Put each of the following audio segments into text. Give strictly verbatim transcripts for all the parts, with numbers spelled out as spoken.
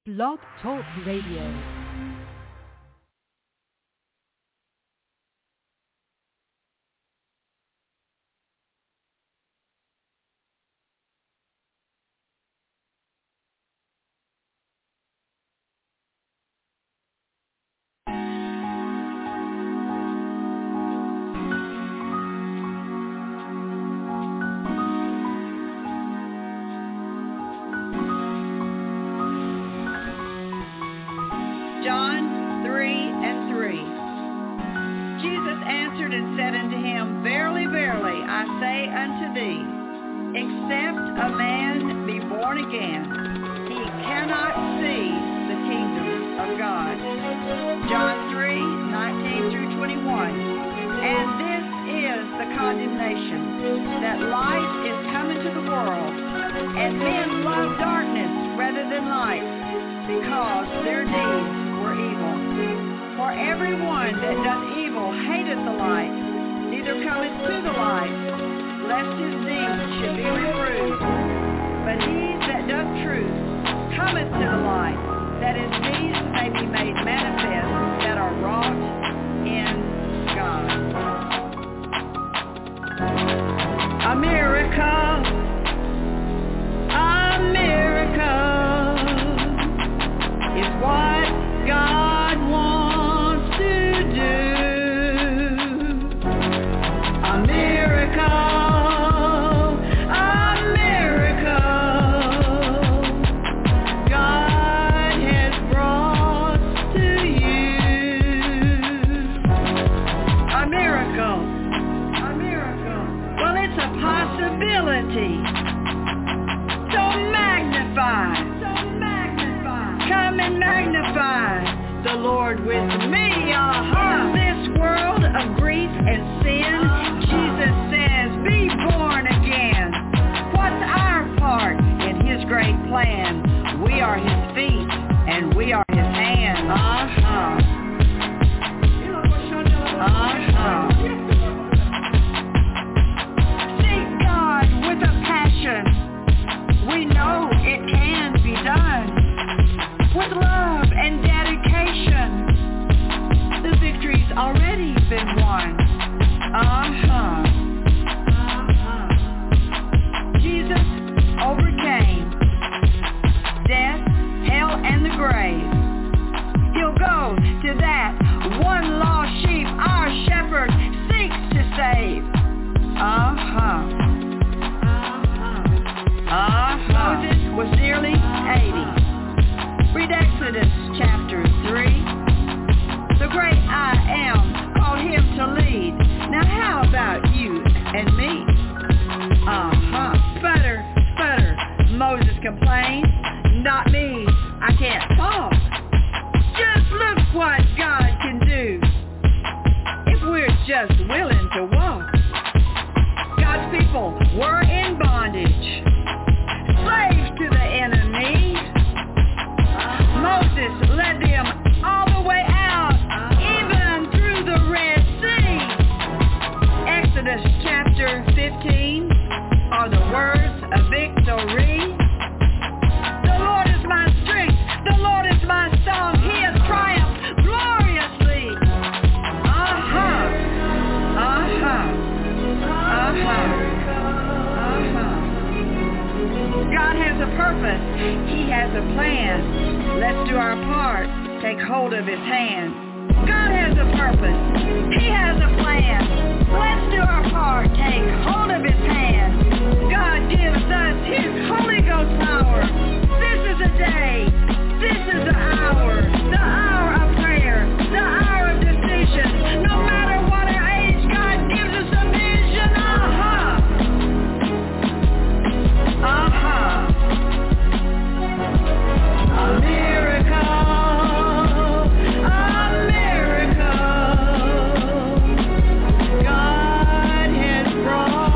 Blog Talk Radio.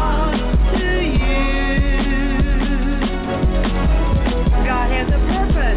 God has a purpose.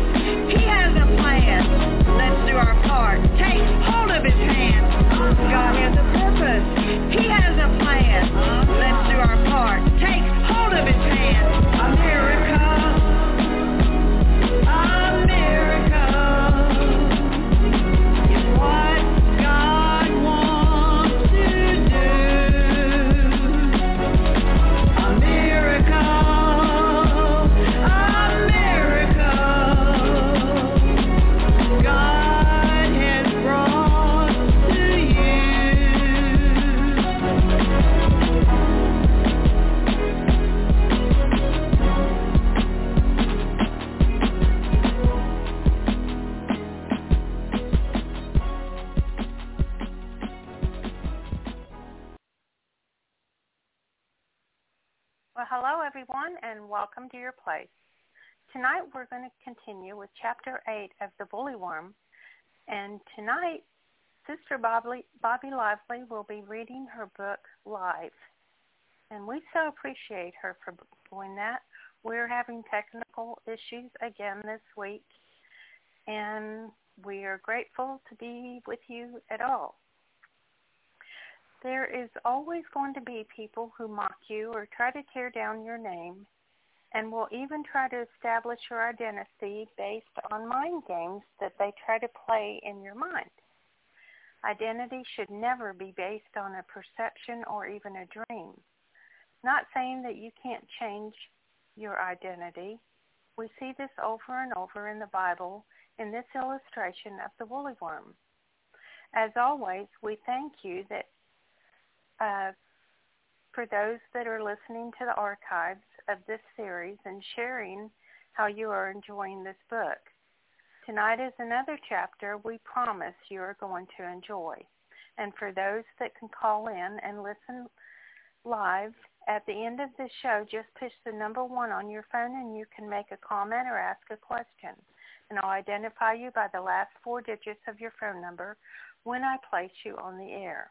everyone, and welcome to your place. Tonight we're going to continue with Chapter eight of The Woollyworm, and tonight Sister Bobby, Bobby Lively will be reading her book live, and we so appreciate her for doing that. We're having technical issues again this week, and we are grateful to be with you at all. There is always going to be people who mock you or try to tear down your name, and will even try to establish your identity based on mind games that they try to play in your mind. Identity should never be based on a perception or even a dream. Not saying that you can't change your identity. We see this over and over in the Bible in this illustration of the woollyworm. As always, we thank you that uh, for those that are listening to the archives of this series and sharing how you are enjoying this book. Tonight is another chapter we promise you are going to enjoy. And for those that can call in and listen live, at the end of the show, just push the number one on your phone and you can make a comment or ask a question. And I'll identify you by the last four digits of your phone number when I place you on the air.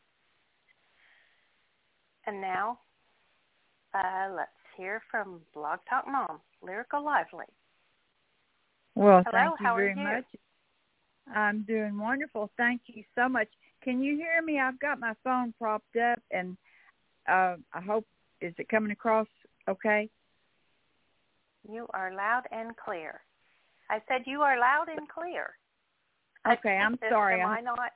And now, uh, let's hear from Blog Talk Mom, Lyrical Lively. Well, Hello, thank you how very are you? much. I'm doing wonderful. Thank you so much. Can you hear me? I've got my phone propped up, and uh, I hope, is it coming across okay? You are loud and clear. I said you are loud and clear. Okay, I'm sorry. Am I not?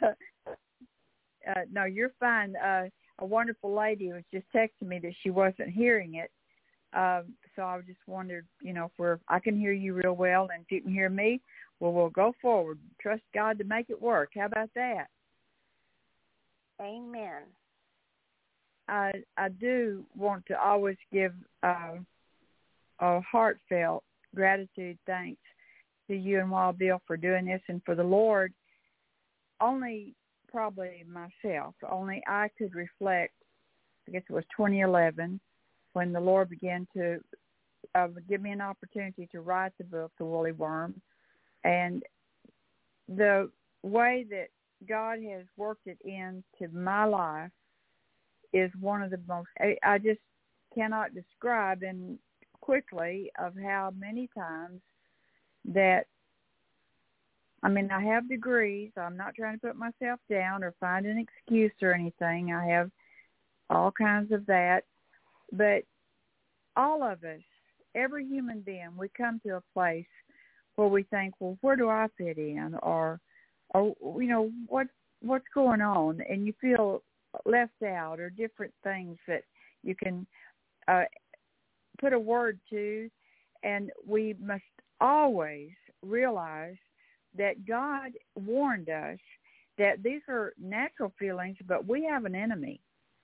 uh, no, you're fine. Uh, a wonderful lady was just texting me that she wasn't hearing it. Um, so I just wondered, you know, if we're, I can hear you real well, and if you can hear me, well, we'll go forward. Trust God to make it work. How about that? Amen. I I do want to always give uh, a heartfelt gratitude, thanks to you and Wild Bill for doing this, and for the Lord. Only probably myself, only I could reflect, I guess it was twenty eleven, when the Lord began to uh, give me an opportunity to write the book, The Woollyworm, and the way that God has worked it into my life is one of the most, I, I just cannot describe in quickly of how many times that, I mean, I have degrees. I'm not trying to put myself down or find an excuse or anything. I have all kinds of that. But all of us, every human being, we come to a place where we think, well, where do I fit in? Or, or you know, what what's going on? And you feel left out, or different things that you can uh, put a word to. And we must always realize that God warned us that these are natural feelings, but we have an enemy.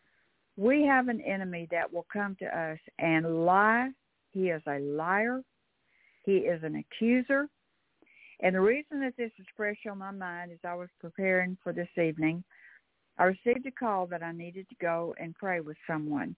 We have an enemy that will come to us and lie. He is a liar. He is an accuser. And the reason that this is fresh on my mind is I was preparing for this evening. I received a call that I needed to go and pray with someone.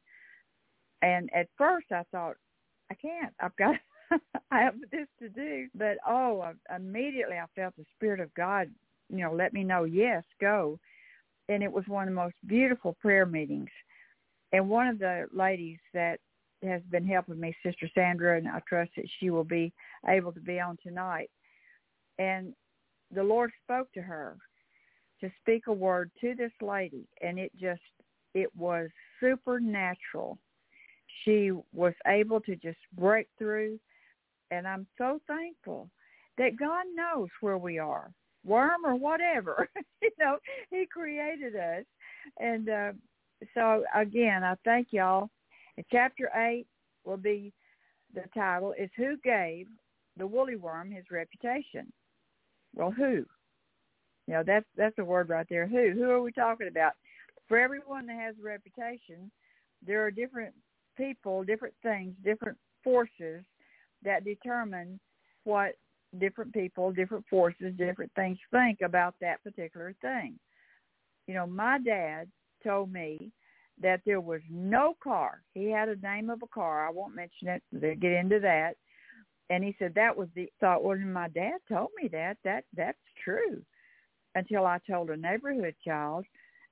And at first I thought, I can't. I've got, I have this to do. But, oh, I, immediately I felt the Spirit of God, you know, let me know, yes, go. And it was one of the most beautiful prayer meetings. And one of the ladies that has been helping me, Sister Sandra, and I trust that she will be able to be on tonight. And the Lord spoke to her to speak a word to this lady, and it just, it was supernatural. She was able to just break through, and I'm so thankful that God knows where we are, worm or whatever. You know, He created us. And uh, so, again, I thank y'all. And chapter eight will be, the title is Who Gave the Woollyworm His Reputation? Well, who? You know, that's that's a word right there. Who? Who are we talking about? For everyone that has a reputation, there are different people, different things, different forces that determine what different people, different forces, different things think about that particular thing. You know, my dad told me that there was no car. He had a name of a car. I won't mention it. They'll get into that. And he said that was the thought. Well, my dad told me that. That that's true. Until I told a neighborhood child,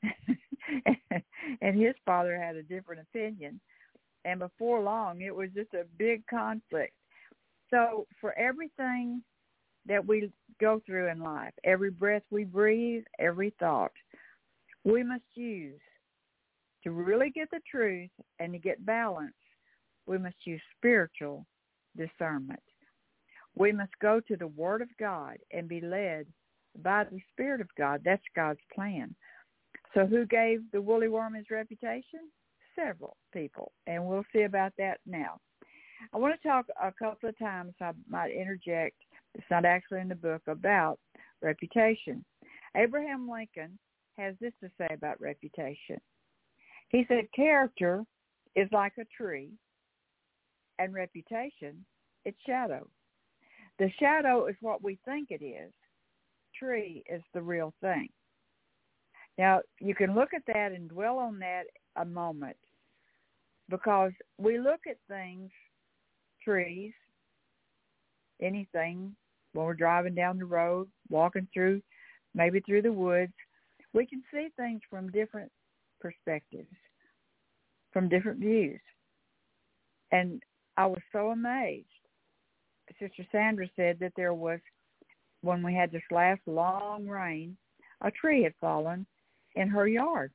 and his father had a different opinion. And before long, it was just a big conflict. So for everything that we go through in life, every breath we breathe, every thought, we must use to really get the truth and to get balance. We must use spiritual discernment. We must go to the Word of God and be led by the Spirit of God. That's God's plan. So who gave the woolly worm his reputation? Several people, and we'll see about that now. I want to talk a couple of times, I might interject, it's not actually in the book, about reputation. Abraham Lincoln has this to say about reputation. He said, character is like a tree, and reputation, its shadow. The shadow is what we think it is. Tree is the real thing. Now, you can look at that and dwell on that a moment, because we look at things, trees, anything, when we're driving down the road, walking through, maybe through the woods, we can see things from different perspectives, from different views. And I was so amazed. Sister Sandra said that there was, when we had this last long rain, a tree had fallen in her yard.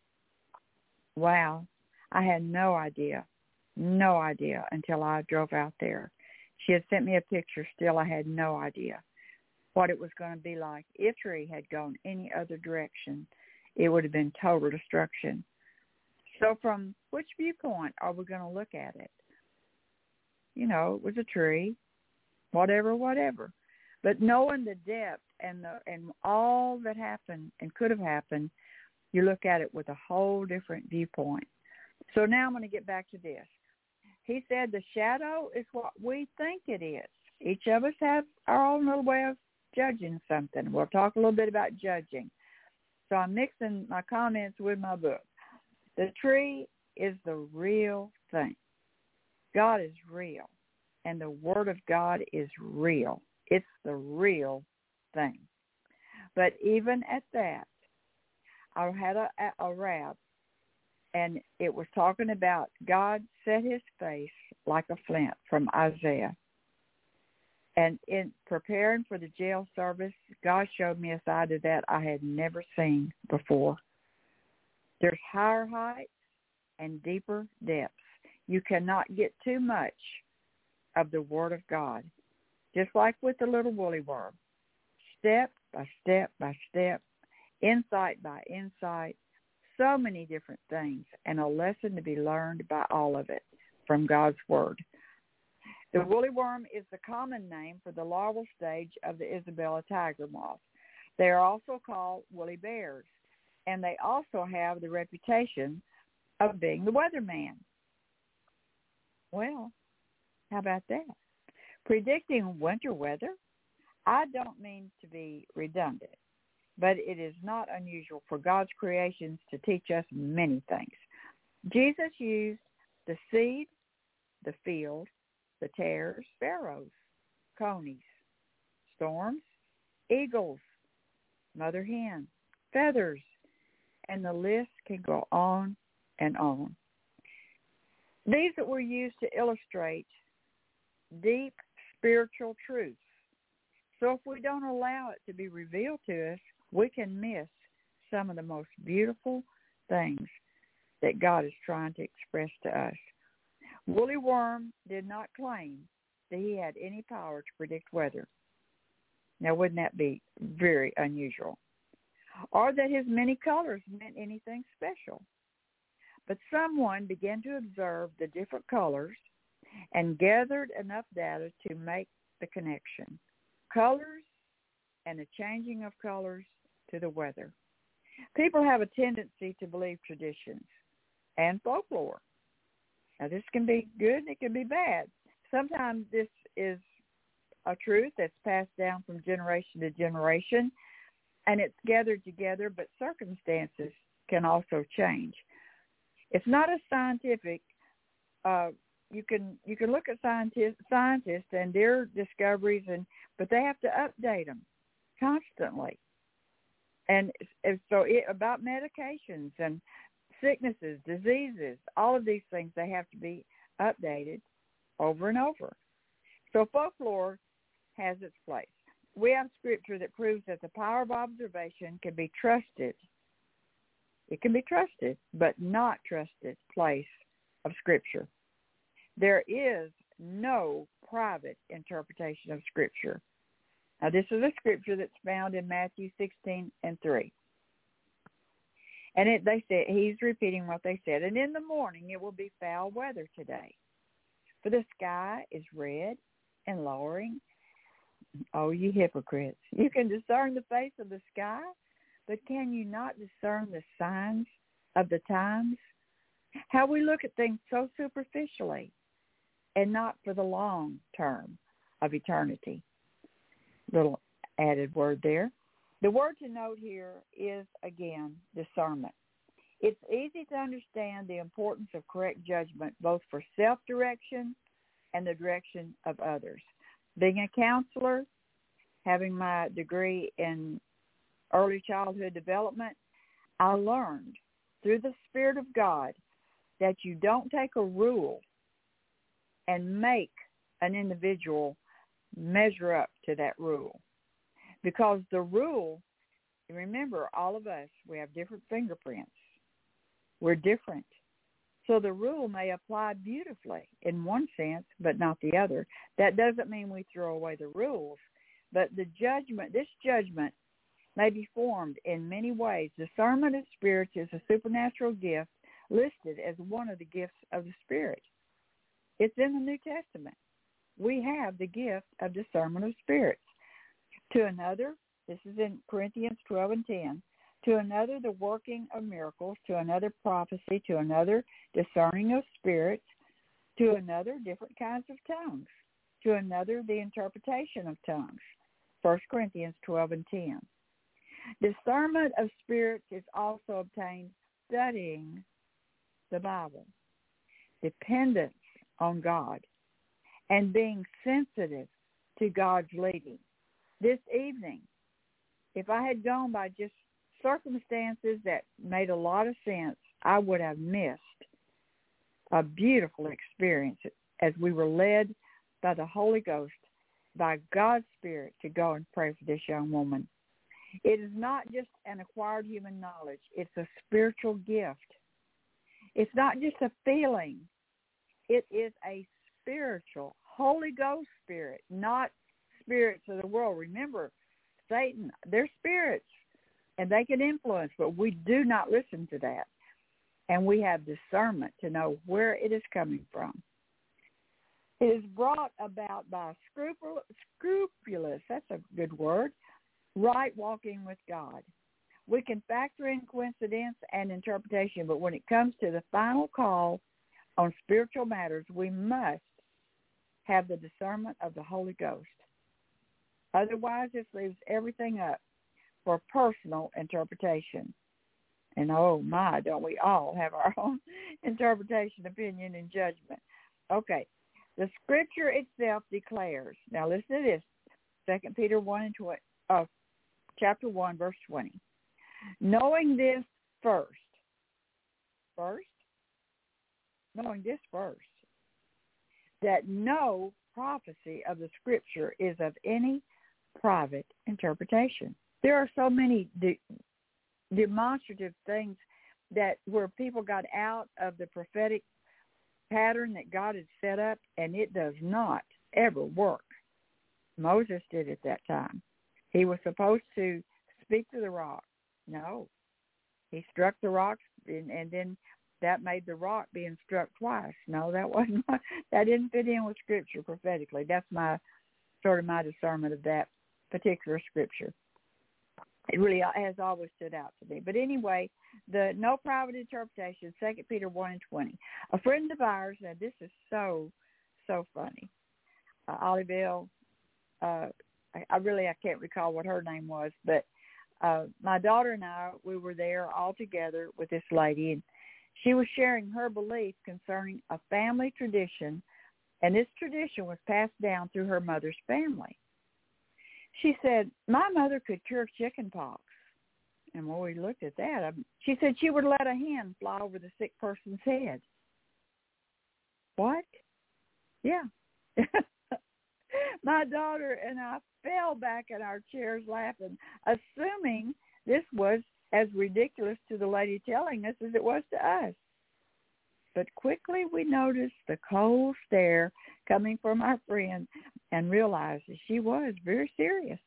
Wow. I had no idea, no idea until I drove out there. She had sent me a picture. Still, I had no idea what it was going to be like. If the tree had gone any other direction, it would have been total destruction. So from which viewpoint are we going to look at it? You know, it was a tree, whatever, whatever. But knowing the depth and the and all that happened and could have happened, you look at it with a whole different viewpoint. So now I'm going to get back to this. He said the shadow is what we think it is. Each of us have our own little way of judging something. We'll talk a little bit about judging. So I'm mixing my comments with my book. The tree is the real thing. God is real, and the Word of God is real. It's the real thing. But even at that, I had a, a rap, and it was talking about God set his face like a flint from Isaiah. And in preparing for the jail service, God showed me a side of that I had never seen before. There's higher heights and deeper depths. You cannot get too much of the Word of God. Just like with the little woolly worm. Step by step by step, insight by insight, so many different things, and a lesson to be learned by all of it from God's Word. The woolly worm is the common name for the larval stage of the Isabella tiger moth. They are also called woolly bears, and they also have the reputation of being the weatherman. Well, how about that? Predicting winter weather, I don't mean to be redundant, but it is not unusual for God's creations to teach us many things. Jesus used the seed, the field, the tares, sparrows, conies, storms, eagles, mother hen, feathers, and the list can go on and on. These that were used to illustrate deep spiritual truths. So if we don't allow it to be revealed to us, we can miss some of the most beautiful things that God is trying to express to us. Woolly Worm did not claim that he had any power to predict weather. Now, wouldn't that be very unusual? Or that his many colors meant anything special. But someone began to observe the different colors and gathered enough data to make the connection. Colors and the changing of colors to the weather. People have a tendency to believe traditions and folklore. Now, this can be good and it can be bad. Sometimes this is a truth that's passed down from generation to generation, and it's gathered together, but circumstances can also change. It's not a scientific. Uh, you can you can look at scientists scientists and their discoveries, and but they have to update them constantly. And, and so it, about medications and sicknesses, diseases, all of these things, they have to be updated over and over. So folklore has its place. We have scripture that proves that the power of observation can be trusted. It can be trusted, but not trusted place of scripture. There is no private interpretation of scripture. Now, this is a scripture that's found in Matthew sixteen and three. And it, they said, he's repeating what they said. And in the morning it will be foul weather today, for the sky is red and lowering. Oh, you hypocrites. You can discern the face of the sky, but can you not discern the signs of the times? How we look at things so superficially and not for the long term of eternity. Little added word there. The word to note here is, again, discernment. It's easy to understand the importance of correct judgment, both for self-direction and the direction of others. Being a counselor, having my degree in early childhood development, I learned through the Spirit of God that you don't take a rule and make an individual measure up to that rule. Because the rule, remember, all of us, we have different fingerprints. We're different. So the rule may apply beautifully in one sense, but not the other. That doesn't mean we throw away the rules, but the judgment, this judgment may be formed in many ways. Discernment of spirits is a supernatural gift listed as one of the gifts of the Spirit. It's in the New Testament. We have the gift of discernment of spirits. To another, this is in Corinthians twelve and ten, to another the working of miracles, to another prophecy, to another discerning of spirits, to another different kinds of tongues, to another the interpretation of tongues. First Corinthians twelve and ten. Discernment of spirits is also obtained studying the Bible, dependence on God, and being sensitive to God's leading. This evening, if I had gone by just circumstances that made a lot of sense, I would have missed a beautiful experience as we were led by the Holy Ghost, by God's Spirit, to go and pray for this young woman. It is not just an acquired human knowledge. It's a spiritual gift. It's not just a feeling. It is a spiritual, Holy Ghost spirit, not spirits of the world. Remember, Satan, they're spirits, and they can influence, but we do not listen to that. And we have discernment to know where it is coming from. It is brought about by scrupul- scrupulous, that's a good word, right walking with God. We can factor in coincidence and interpretation, but when it comes to the final call on spiritual matters, we must have the discernment of the Holy Ghost. Otherwise, this leaves everything up for personal interpretation. And oh my, don't we all have our own interpretation, opinion, and judgment. Okay, the scripture itself declares, now listen to this, Second Peter one and twenty, uh, chapter one, verse twenty. Knowing this first, first, knowing this first, that no prophecy of the scripture is of any private interpretation. There are so many de- demonstrative things that where people got out of the prophetic pattern that God had set up, and it does not ever work. Moses did at that time. He was supposed to speak to the rock. No. He struck the rocks, and, and then that made the rock being struck twice. No, that wasn't. That didn't fit in with Scripture prophetically. That's my sort of my discernment of that particular Scripture. It really has always stood out to me. But anyway, the no private interpretation, Second Peter one and twenty. A friend of ours, now this is so, so funny. Uh, Olivelle, uh, I, I really, I can't recall what her name was, but uh, my daughter and I, we were there all together with this lady, and She was sharing her belief concerning a family tradition, and this tradition was passed down through her mother's family. She said, my mother could cure chicken pox. And when we looked at that, she said she would let a hen fly over the sick person's head. What? Yeah. My daughter and I fell back in our chairs laughing, assuming this was as ridiculous to the lady telling us as it was to us. But quickly we noticed the cold stare coming from our friend and realized that she was very serious.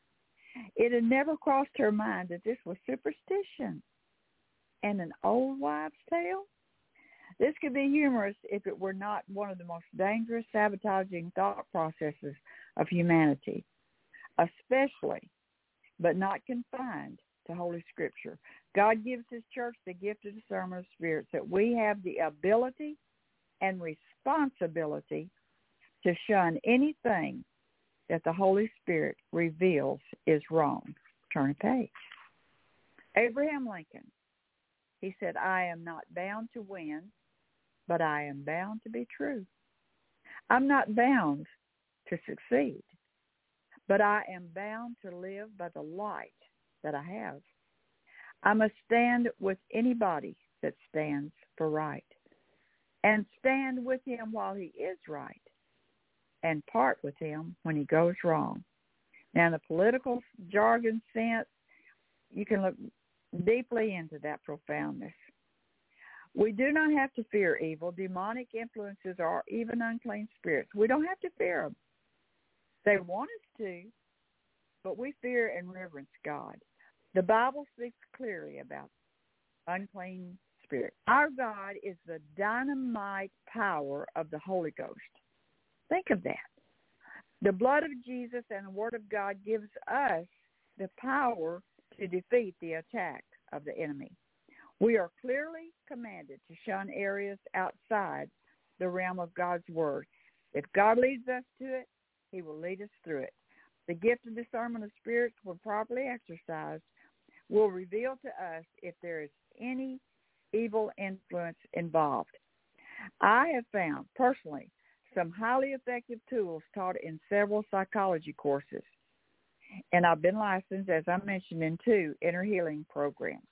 It had never crossed her mind that this was superstition and an old wives' tale. This could be humorous if it were not one of the most dangerous, sabotaging thought processes of humanity, especially, but not confined to Holy Scripture. God gives his church the gift of discernment of spirits, that we have the ability and responsibility to shun anything that the Holy Spirit reveals is wrong. Turn a page. Abraham Lincoln, he said, I am not bound to win, but I am bound to be true. I'm not bound to succeed, but I am bound to live by the light that I have. I must stand with anybody that stands for right, and stand with him while he is right, and part with him when he goes wrong. Now, in the political jargon sense, you can look deeply into that profoundness. We do not have to fear evil, demonic influences, or even unclean spirits. We don't have to fear them. They want us to, but we fear and reverence God. The Bible speaks clearly about unclean spirits. Our God is the dynamite power of the Holy Ghost. Think of that. The blood of Jesus and the Word of God gives us the power to defeat the attack of the enemy. We are clearly commanded to shun areas outside the realm of God's Word. If God leads us to it, he will lead us through it. The gift of discernment of spirits, when properly exercised, will reveal to us if there is any evil influence involved. I have found, personally, some highly effective tools taught in several psychology courses, and I've been licensed, as I mentioned, in two inner healing programs.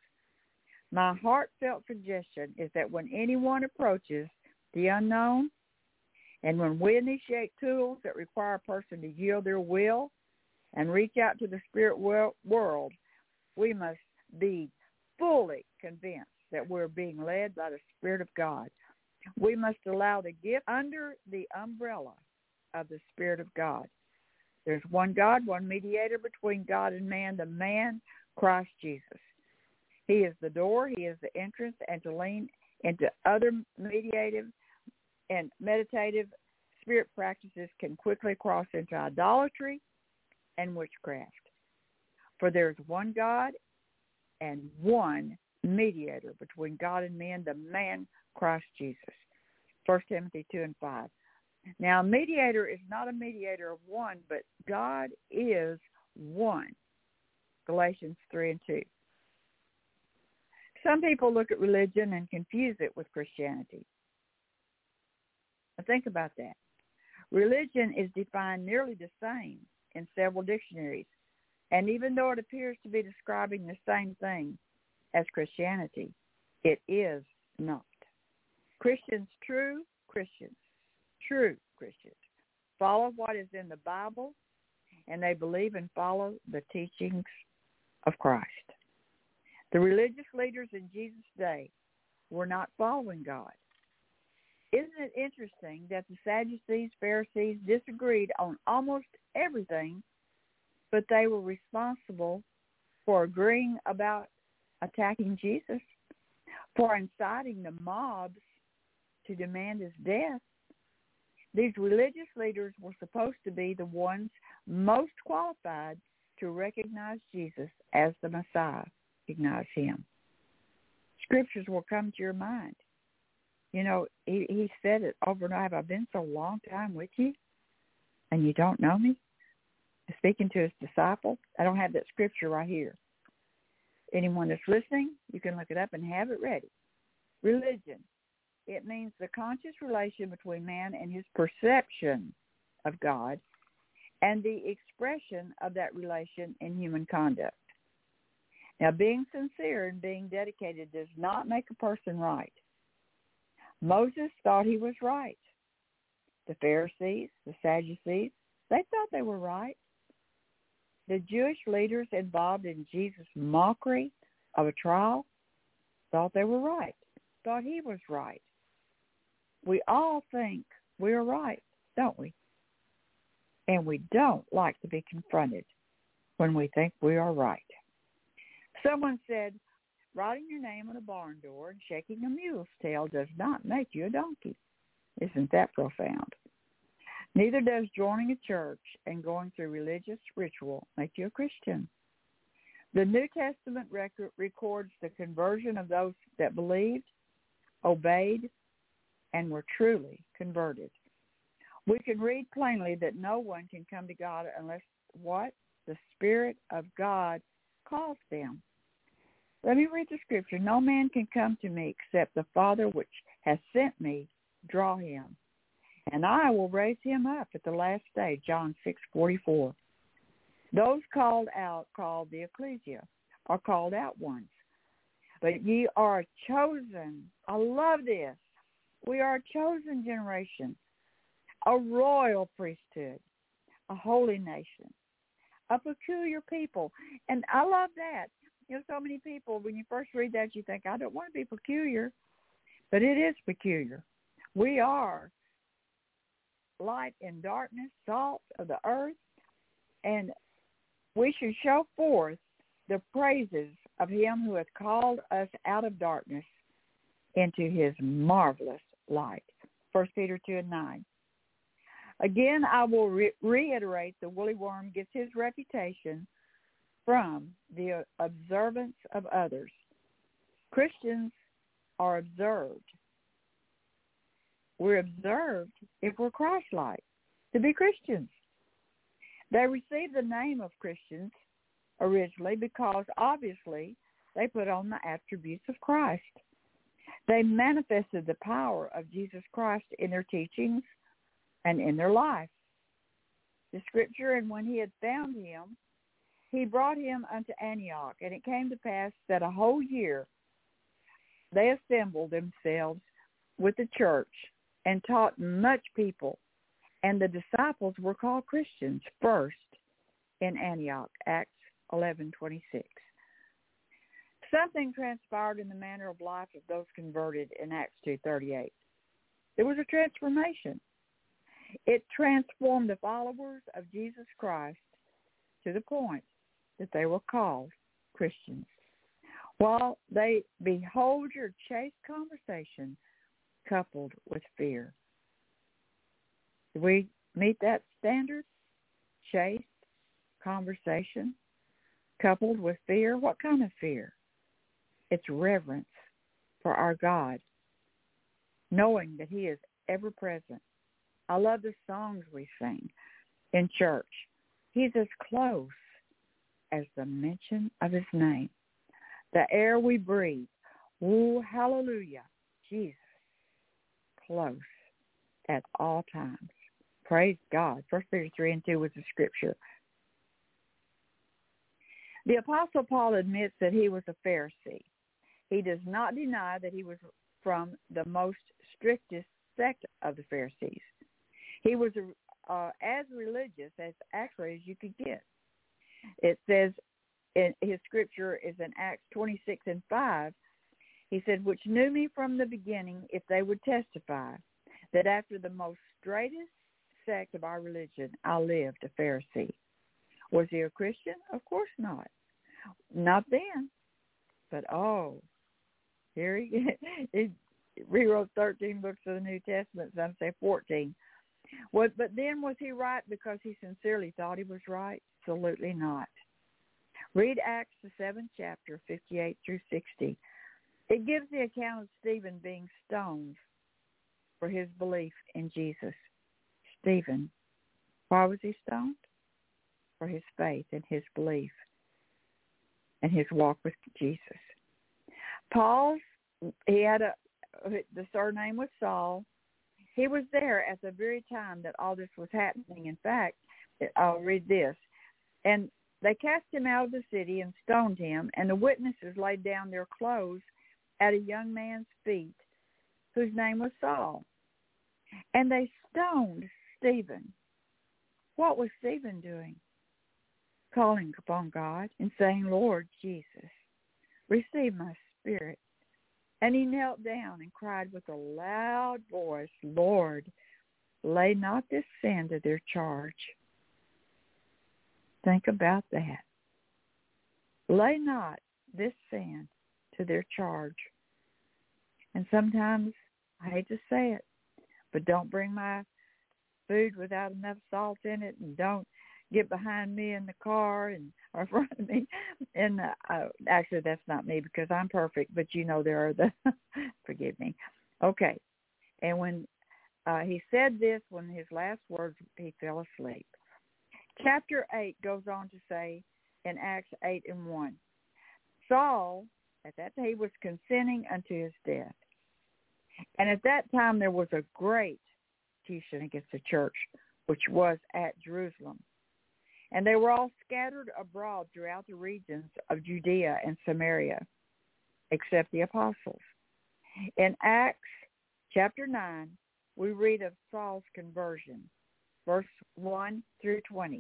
My heartfelt suggestion is that when anyone approaches the unknown, and when we initiate tools that require a person to yield their will and reach out to the spirit world, we must be fully convinced that we're being led by the Spirit of God. We must allow the gift under the umbrella of the Spirit of God. There's one God, one mediator between God and man, the man, Christ Jesus. He is the door, he is the entrance, and to lean into other mediative and meditative spirit practices can quickly cross into idolatry and witchcraft. For there is one God and one mediator between God and men, the man Christ Jesus. First Timothy two and five. Now, a mediator is not a mediator of one, but God is one. Galatians three and two. Some people look at religion and confuse it with Christianity. Now think about that. Religion is defined nearly the same in several dictionaries, and even though it appears to be describing the same thing as Christianity, it is not. Christians, true Christians, true Christians, follow what is in the Bible, and they believe and follow the teachings of Christ. The religious leaders in Jesus' day were not following God. Isn't it interesting that the Sadducees, Pharisees disagreed on almost everything, but they were responsible for agreeing about attacking Jesus, for inciting the mobs to demand his death? These religious leaders were supposed to be the ones most qualified to recognize Jesus as the Messiah, recognize him. Scriptures will come to your mind. You know, he, he said it over and over. Have I been so long time with you, and you don't know me? Speaking to his disciples. I don't have that scripture right here. Anyone that's listening, you can look it up and have it ready. religion. It means the conscious relation between man and his perception of God and the expression of that relation in human conduct. Now, being sincere and being dedicated does not make a person right. Moses thought he was right. The Pharisees, the Sadducees, they thought they were right. The Jewish leaders involved in Jesus' mockery of a trial thought they were right, thought he was right. We all think we're right, don't we? And we don't like to be confronted when we think we are right. Someone said, writing your name on a barn door and shaking a mule's tail does not make you a donkey. Isn't that profound? Neither does joining a church and going through religious ritual make you a Christian. The New Testament record records the conversion of those that believed, obeyed, and were truly converted. We can read plainly that no one can come to God unless what? The Spirit of God calls them. Let me read the scripture. No man can come to me except the Father which has sent me draw him. And I will raise him up at the last day, John six forty-four. Those called out, called the ecclesia, are called out ones. But ye are chosen. I love this. We are a chosen generation, a royal priesthood, a holy nation, a peculiar people. And I love that. You know, so many people, when you first read that, you think, I don't want to be peculiar. But it is peculiar. We are light in darkness, salt of the earth, and we should show forth the praises of him who hath called us out of darkness into his marvelous light. First Peter two and nine. Again, I will re- reiterate the woolly worm gets his reputation from the observance of others. Christians are observed. We're observed if we're Christ-like, to be Christians. They received the name of Christians originally because, obviously, they put on the attributes of Christ. They manifested the power of Jesus Christ in their teachings and in their life. The scripture, and when he had found him, he brought him unto Antioch, and it came to pass that a whole year they assembled themselves with the church and taught much people, and the disciples were called Christians first in Antioch, Acts eleven twenty-six. Something transpired in the manner of life of those converted in Acts two thirty-eight. There was a transformation. It transformed the followers of Jesus Christ to the point that they were called Christians. While they behold your chaste conversation coupled with fear. Do we meet that standard? Chaste conversation coupled with fear? What kind of fear? It's reverence for our God, knowing that he is ever present. I love the songs we sing in church. He's as close as the mention of his name. The air we breathe. Oh, hallelujah. Jesus, close at all times. Praise God. First Peter three and two was the scripture. The Apostle Paul admits that he was a Pharisee. He does not deny that he was from the most strictest sect of the Pharisees. He was uh, as religious as actually as you could get. It says, in his scripture is in Acts twenty-six and five, he said, which knew me from the beginning, if they would testify, that after the most straightest sect of our religion, I lived a Pharisee. Was he a Christian? Of course not. Not then. But, oh, here he, he rewrote thirteen books of the New Testament, some say fourteen. What, but then was he right because he sincerely thought he was right? Absolutely not. Read Acts, the seventh chapter, fifty-eight through sixty. It gives the account of Stephen being stoned for his belief in Jesus. Stephen, why was he stoned? For his faith and his belief and his walk with Jesus. Paul, he had a the surname was Saul. He was there at the very time that all this was happening. In fact, I'll read this. And they cast him out of the city and stoned him, and the witnesses laid down their clothes at a young man's feet, whose name was Saul. And they stoned Stephen. What was Stephen doing? Calling upon God and saying, Lord Jesus, receive my spirit. And he knelt down and cried with a loud voice, Lord, lay not this sin to their charge. Think about that. Lay not this sin to their charge. And sometimes, I hate to say it, but don't bring my food without enough salt in it, and don't get behind me in the car and or in front of me. And uh, uh, actually, that's not me because I'm perfect, but you know there are the, forgive me. Okay. And when uh, he said this, when his last words, he fell asleep. Chapter eight goes on to say in Acts eight and one, Saul, at that day, was consenting unto his death. And at that time there was a great persecution against the church, which was at Jerusalem. And they were all scattered abroad throughout the regions of Judea and Samaria, except the apostles. In Acts chapter nine, we read of Saul's conversion, verse one through twenty.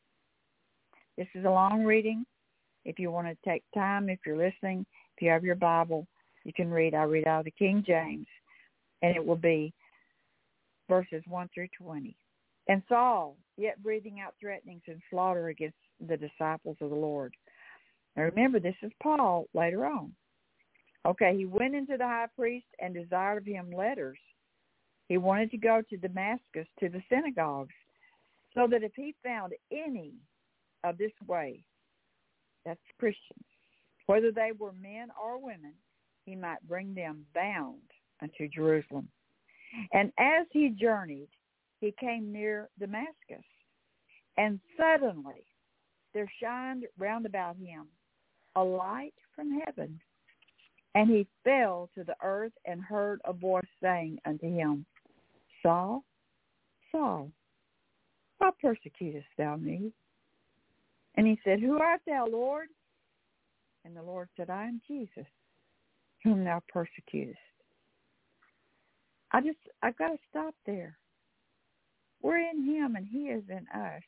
This is a long reading. If you want to take time, if you're listening, if you have your Bible, you can read. I read out of the King James, and it will be verses one through twenty. And Saul, yet breathing out threatenings and slaughter against the disciples of the Lord. Now remember, this is Paul later on. Okay, he went into the high priest and desired of him letters. He wanted to go to Damascus to the synagogues, so that if he found any of this way, that's Christians, whether they were men or women, he might bring them bound unto Jerusalem. And as he journeyed, he came near Damascus, and suddenly there shined round about him a light from heaven, and he fell to the earth and heard a voice saying unto him, Saul, Saul, why persecutest thou me? And he said, Who art thou, Lord? And the Lord said, I am Jesus, whom thou persecutest. I just, I've got to stop there. We're in him and he is in us.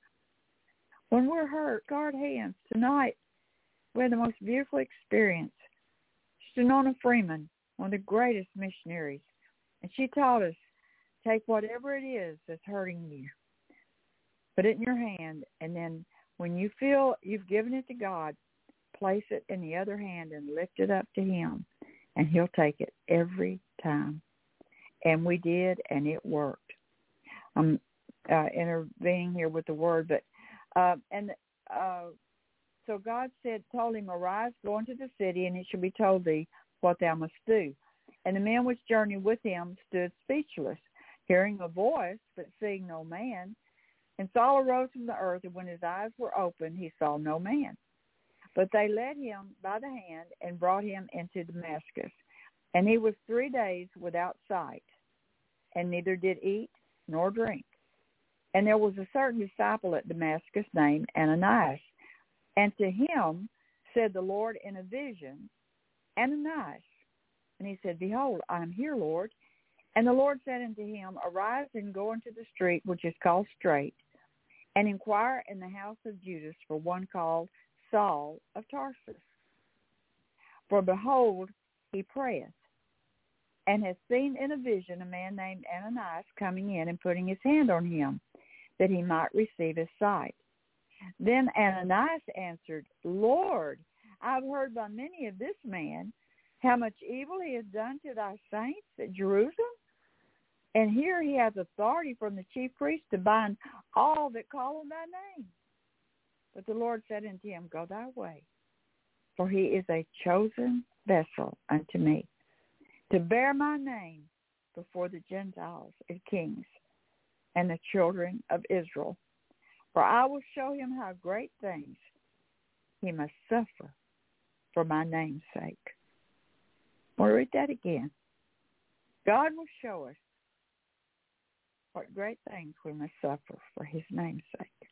When we're hurt, guard hands. Tonight, we had the most beautiful experience. Shenona Freeman, one of the greatest missionaries, and she taught us, take whatever it is that's hurting you, put it in your hand, and then when you feel you've given it to God, place it in the other hand and lift it up to him, and he'll take it every time. And we did, and it worked. I'm uh, intervening here with the word, but uh, and uh, so God said, told him, arise, go into the city, and it shall be told thee what thou must do. And the men which journeyed with him stood speechless, hearing a voice, but seeing no man. And Saul arose from the earth, and when his eyes were opened, he saw no man. But they led him by the hand and brought him into Damascus. And he was three days without sight, and neither did eat nor drink. And there was a certain disciple at Damascus named Ananias. And to him said the Lord in a vision, Ananias. And he said, Behold, I am here, Lord. And the Lord said unto him, Arise and go into the street which is called Straight, and inquire in the house of Judas for one called Saul of Tarsus. For behold, he prayeth, and has seen in a vision a man named Ananias coming in and putting his hand on him, that he might receive his sight. Then Ananias answered, Lord, I have heard by many of this man how much evil he has done to thy saints at Jerusalem. And here he has authority from the chief priest to bind all that call on thy name. But the Lord said unto him, Go thy way, for he is a chosen vessel unto me, to bear my name before the Gentiles and kings and the children of Israel. For I will show him how great things he must suffer for my name's sake. I'll read that again. God will show us what great things we must suffer for his name's sake.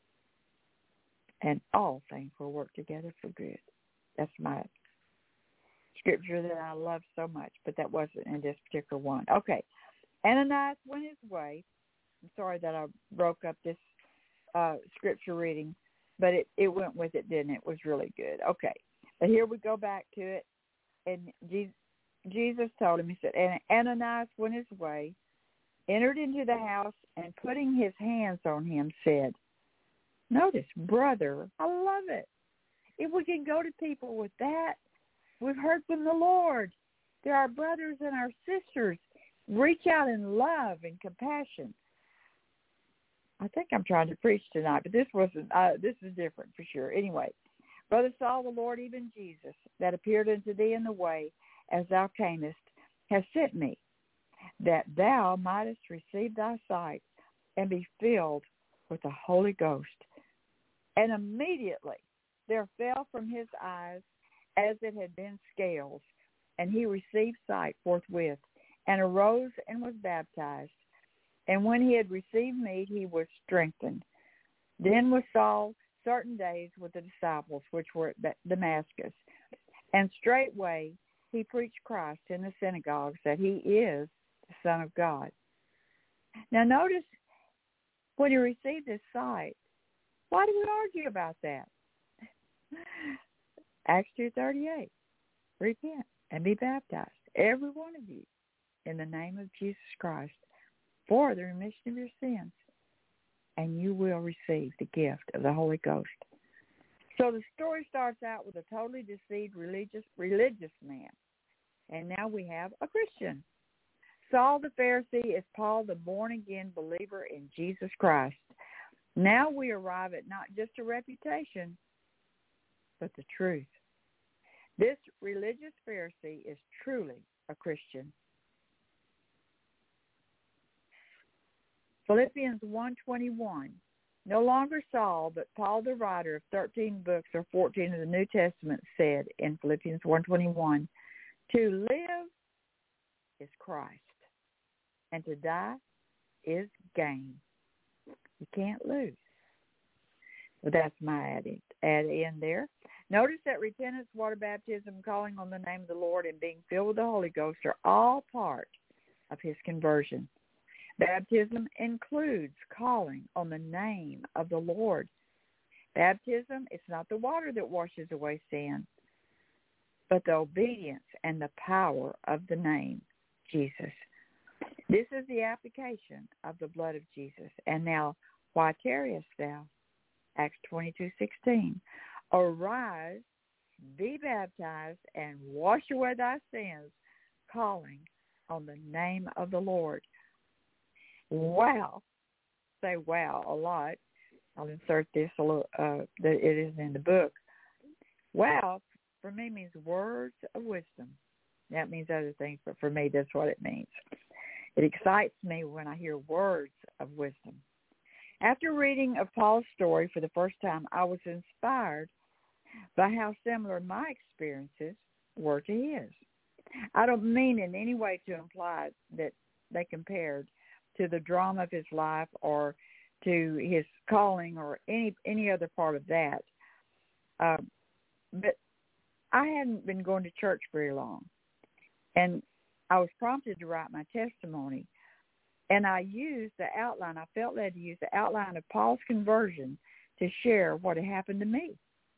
And all things will work together for good. That's my scripture that I love so much, but that wasn't in this particular one. Okay. Ananias went his way. I'm sorry that I broke up this uh, scripture reading, but it, it went with it, didn't it? It was really good. Okay. But here we go back to it. And Jesus, Jesus told him, he said, and Ananias went his way, entered into the house, and putting his hands on him said, notice, brother, I love it. If we can go to people with that, we've heard from the Lord. They're our brothers and our sisters. Reach out in love and compassion. I think I'm trying to preach tonight, but this wasn't. Uh, this is different for sure. Anyway, brother Saul, the Lord, even Jesus, that appeared unto thee in the way as thou camest, has sent me, that thou mightest receive thy sight and be filled with the Holy Ghost. And immediately there fell from his eyes as it had been scales, and he received sight forthwith, and arose and was baptized. And when he had received meat, he was strengthened. Then was Saul certain days with the disciples which were at Damascus. And straightway he preached Christ in the synagogues, that he is the Son of God. Now notice, when he received his sight, why do we argue about that? Acts two thirty-eight, repent and be baptized, every one of you, in the name of Jesus Christ, for the remission of your sins, and you will receive the gift of the Holy Ghost. So the story starts out with a totally deceived religious religious man, and now we have a Christian. Saul the Pharisee is Paul, the born-again believer in Jesus Christ. Now we arrive at not just a reputation, but the truth. This religious Pharisee is truly a Christian. Philippians one twenty-one, no longer Saul, but Paul the writer of thirteen books or fourteen of the New Testament said in Philippians one twenty-one, to live is Christ, and to die is gain. You can't lose. Well, that's my add in, add in there. Notice that repentance, water baptism, calling on the name of the Lord, and being filled with the Holy Ghost are all part of his conversion. Baptism includes calling on the name of the Lord. Baptism is not the water that washes away sin, but the obedience and the power of the name Jesus. This is the application of the blood of Jesus. And now, why tarriest thou? Acts twenty-two sixteen. Arise, be baptized, and wash away thy sins, calling on the name of the Lord. Wow. Say wow a lot. I'll insert this a little, uh, that it is in the book. Wow, for me, means words of wisdom. That means other things, but for me, that's what it means. It excites me when I hear words of wisdom. After reading of Paul's story for the first time, I was inspired by how similar my experiences were to his. I don't mean in any way to imply that they compared to the drama of his life or to his calling or any any other part of that. Uh, but I hadn't been going to church very long, and I was prompted to write my testimony, and I used the outline. I felt led to use the outline of Paul's conversion to share what had happened to me.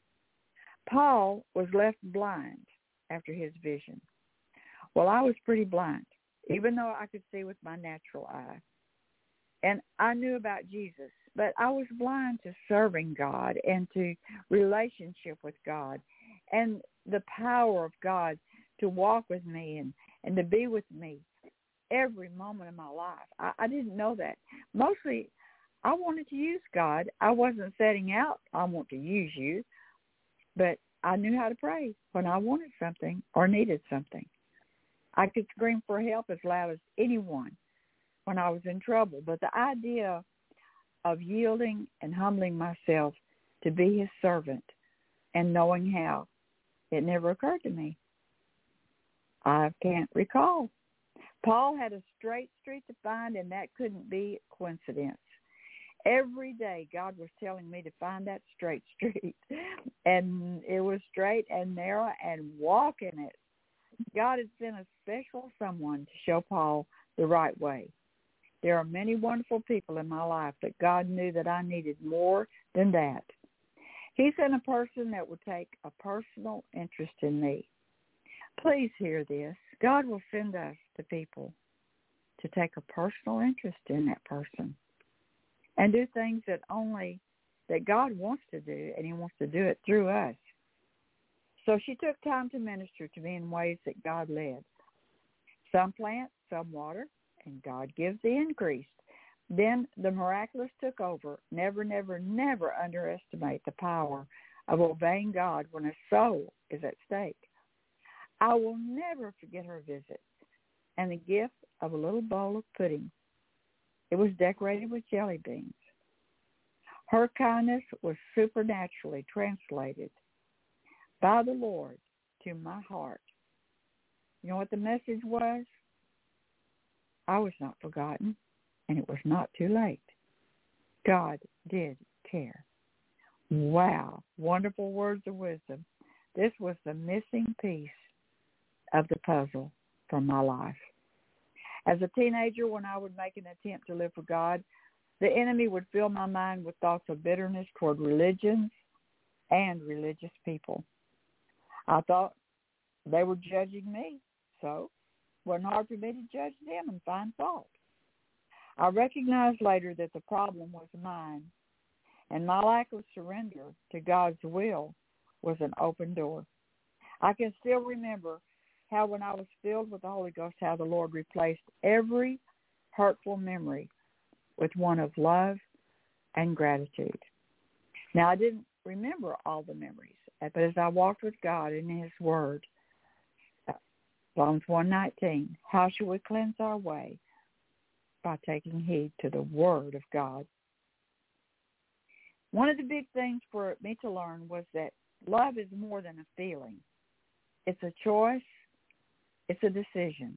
Paul was left blind after his vision. Well, I was pretty blind, even though I could see with my natural eye. And I knew about Jesus, but I was blind to serving God and to relationship with God and the power of God to walk with me and, and to be with me every moment of my life. I, I didn't know that. Mostly, I wanted to use God. I wasn't setting out, I want to use you, but I knew how to pray when I wanted something or needed something. I could scream for help as loud as anyone when I was in trouble. But the idea of yielding and humbling myself to be his servant and knowing how, it never occurred to me. I can't recall. Paul had a straight street to find, and that couldn't be a coincidence. Every day, God was telling me to find that straight street, and it was straight and narrow and walk in it. God had sent a special someone to show Paul the right way. There are many wonderful people in my life, but God knew that I needed more than that. He sent a person that would take a personal interest in me. Please hear this. God will send us to people to take a personal interest in that person and do things that only that God wants to do, and he wants to do it through us. So she took time to minister to me in ways that God led. Some plant, some water, and God gives the increase. Then the miraculous took over. Never, never, never underestimate the power of obeying God when a soul is at stake. I will never forget her visit and the gift of a little bowl of pudding. It was decorated with jelly beans. Her kindness was supernaturally translated by the Lord to my heart. You know what the message was? I was not forgotten, and it was not too late. God did care. Wow, wonderful words of wisdom. This was the missing piece of the puzzle from my life. As a teenager, when I would make an attempt to live for God, the enemy would fill my mind with thoughts of bitterness toward religions and religious people. I thought they were judging me, so it wasn't hard for me to judge them and find fault. I recognized later that the problem was mine, and my lack of surrender to God's will was an open door. I can still remember how when I was filled with the Holy Ghost, how the Lord replaced every hurtful memory with one of love and gratitude. Now, I didn't remember all the memories, but as I walked with God in his word, Psalms one nineteen, how shall we cleanse our way? By taking heed to the word of God. One of the big things for me to learn was that love is more than a feeling. It's a choice. It's a decision.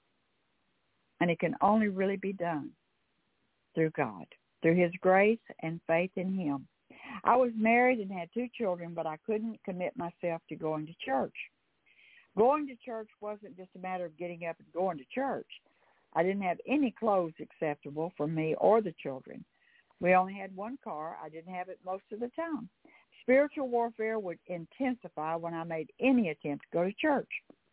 And it can only really be done through God, through his grace and faith in him. I was married and had two children, but I couldn't commit myself to going to church. Going to church wasn't just a matter of getting up and going to church. I didn't have any clothes acceptable for me or the children. We only had one car. I didn't have it most of the time. Spiritual warfare would intensify when I made any attempt to go to church.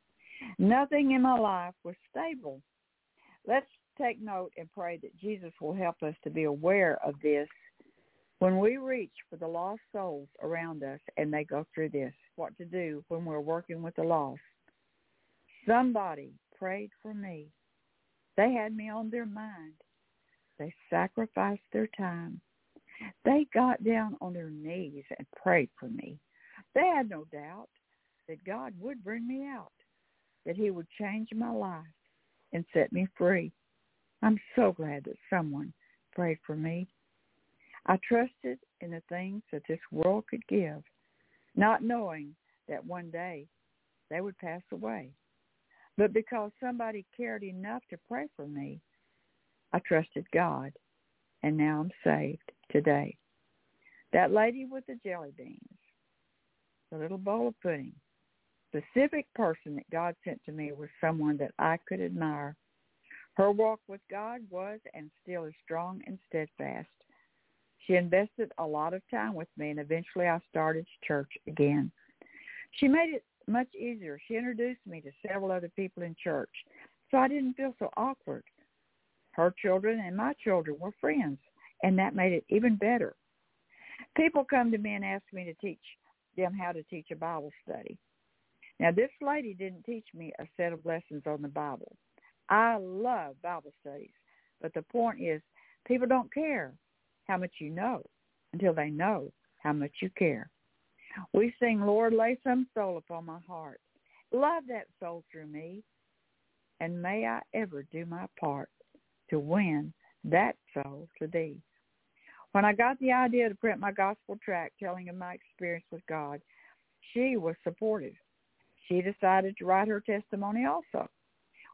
Nothing in my life was stable. Let's take note and pray that Jesus will help us to be aware of this when we reach for the lost souls around us and they go through this, what to do when we're working with the lost. Somebody prayed for me. They had me on their mind. They sacrificed their time. They got down on their knees and prayed for me. They had no doubt that God would bring me out, that he would change my life and set me free. I'm so glad that someone prayed for me. I trusted in the things that this world could give, not knowing that one day they would pass away. But because somebody cared enough to pray for me, I trusted God, and now I'm saved today. That lady with the jelly beans, the little bowl of pudding, the specific person that God sent to me was someone that I could admire. Her walk with God was and still is strong and steadfast. She invested a lot of time with me, and eventually I started church again. She made it much easier. She introduced me to several other people in church, so I didn't feel so awkward. Her children and my children were friends, and that made it even better. People come to me and ask me to teach them how to teach a Bible study. Now, this lady didn't teach me a set of lessons on the Bible. I love Bible studies, but the point is people don't care how much you know until they know how much you care. We sing, Lord, lay some soul upon my heart. Love that soul through me, and may I ever do my part to win that soul to thee. When I got the idea to print my gospel tract telling of my experience with God, she was supportive. She decided to write her testimony also.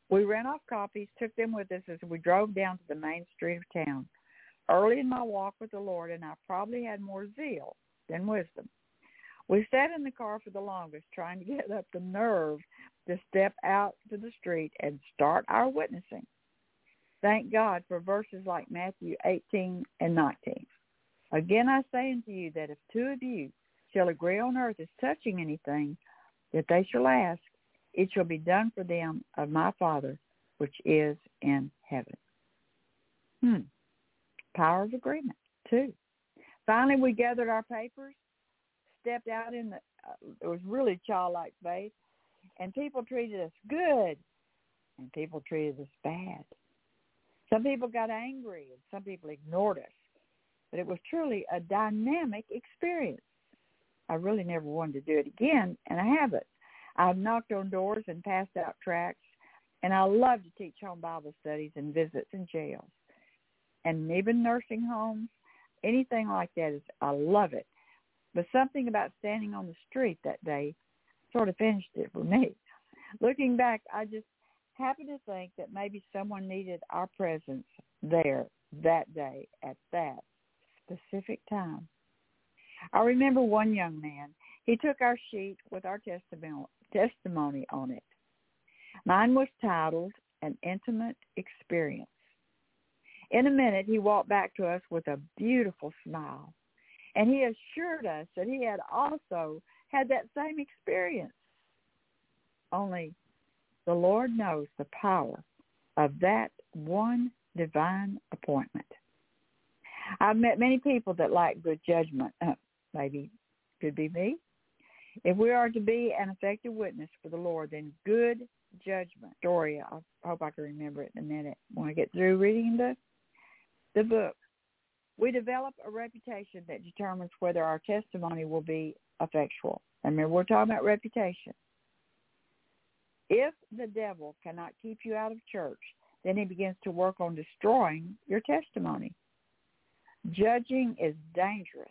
We ran off copies, took them with us as we drove down to the main street of town. Early in my walk with the Lord, and I probably had more zeal than wisdom. We sat in the car for the longest, trying to get up the nerve to step out to the street and start our witnessing. Thank God for verses like Matthew eighteen and nineteen. Again I say unto you that if two of you shall agree on earth as touching anything that they shall ask, it shall be done for them of my Father which is in heaven. Hmm. Power of agreement, too. Finally, we gathered our papers, stepped out in the, uh, it was really childlike faith, and people treated us good, and people treated us bad. Some people got angry, and some people ignored us, but it was truly a dynamic experience. I really never wanted to do it again, and I haven't. I've knocked on doors and passed out tracts, and I love to teach home Bible studies and visits in jails, and even nursing homes, anything like that. Is I love it. But something about standing on the street that day sort of finished it for me. Looking back, I just happened to think that maybe someone needed our presence there that day at that specific time. I remember one young man. He took our sheet with our testimony, testimony on it. Mine was titled An Intimate Experience. In a minute, he walked back to us with a beautiful smile, and he assured us that he had also had that same experience. Only the Lord knows the power of that one divine appointment. I've met many people that lack good judgment. Uh, maybe could be me. If we are to be an effective witness for the Lord, then good judgment. Story, I hope I can remember it in a minute when I get through reading the the book. We develop a reputation that determines whether our testimony will be effectual. I mean, we're talking about reputation. If the devil cannot keep you out of church, then he begins to work on destroying your testimony. Judging is dangerous,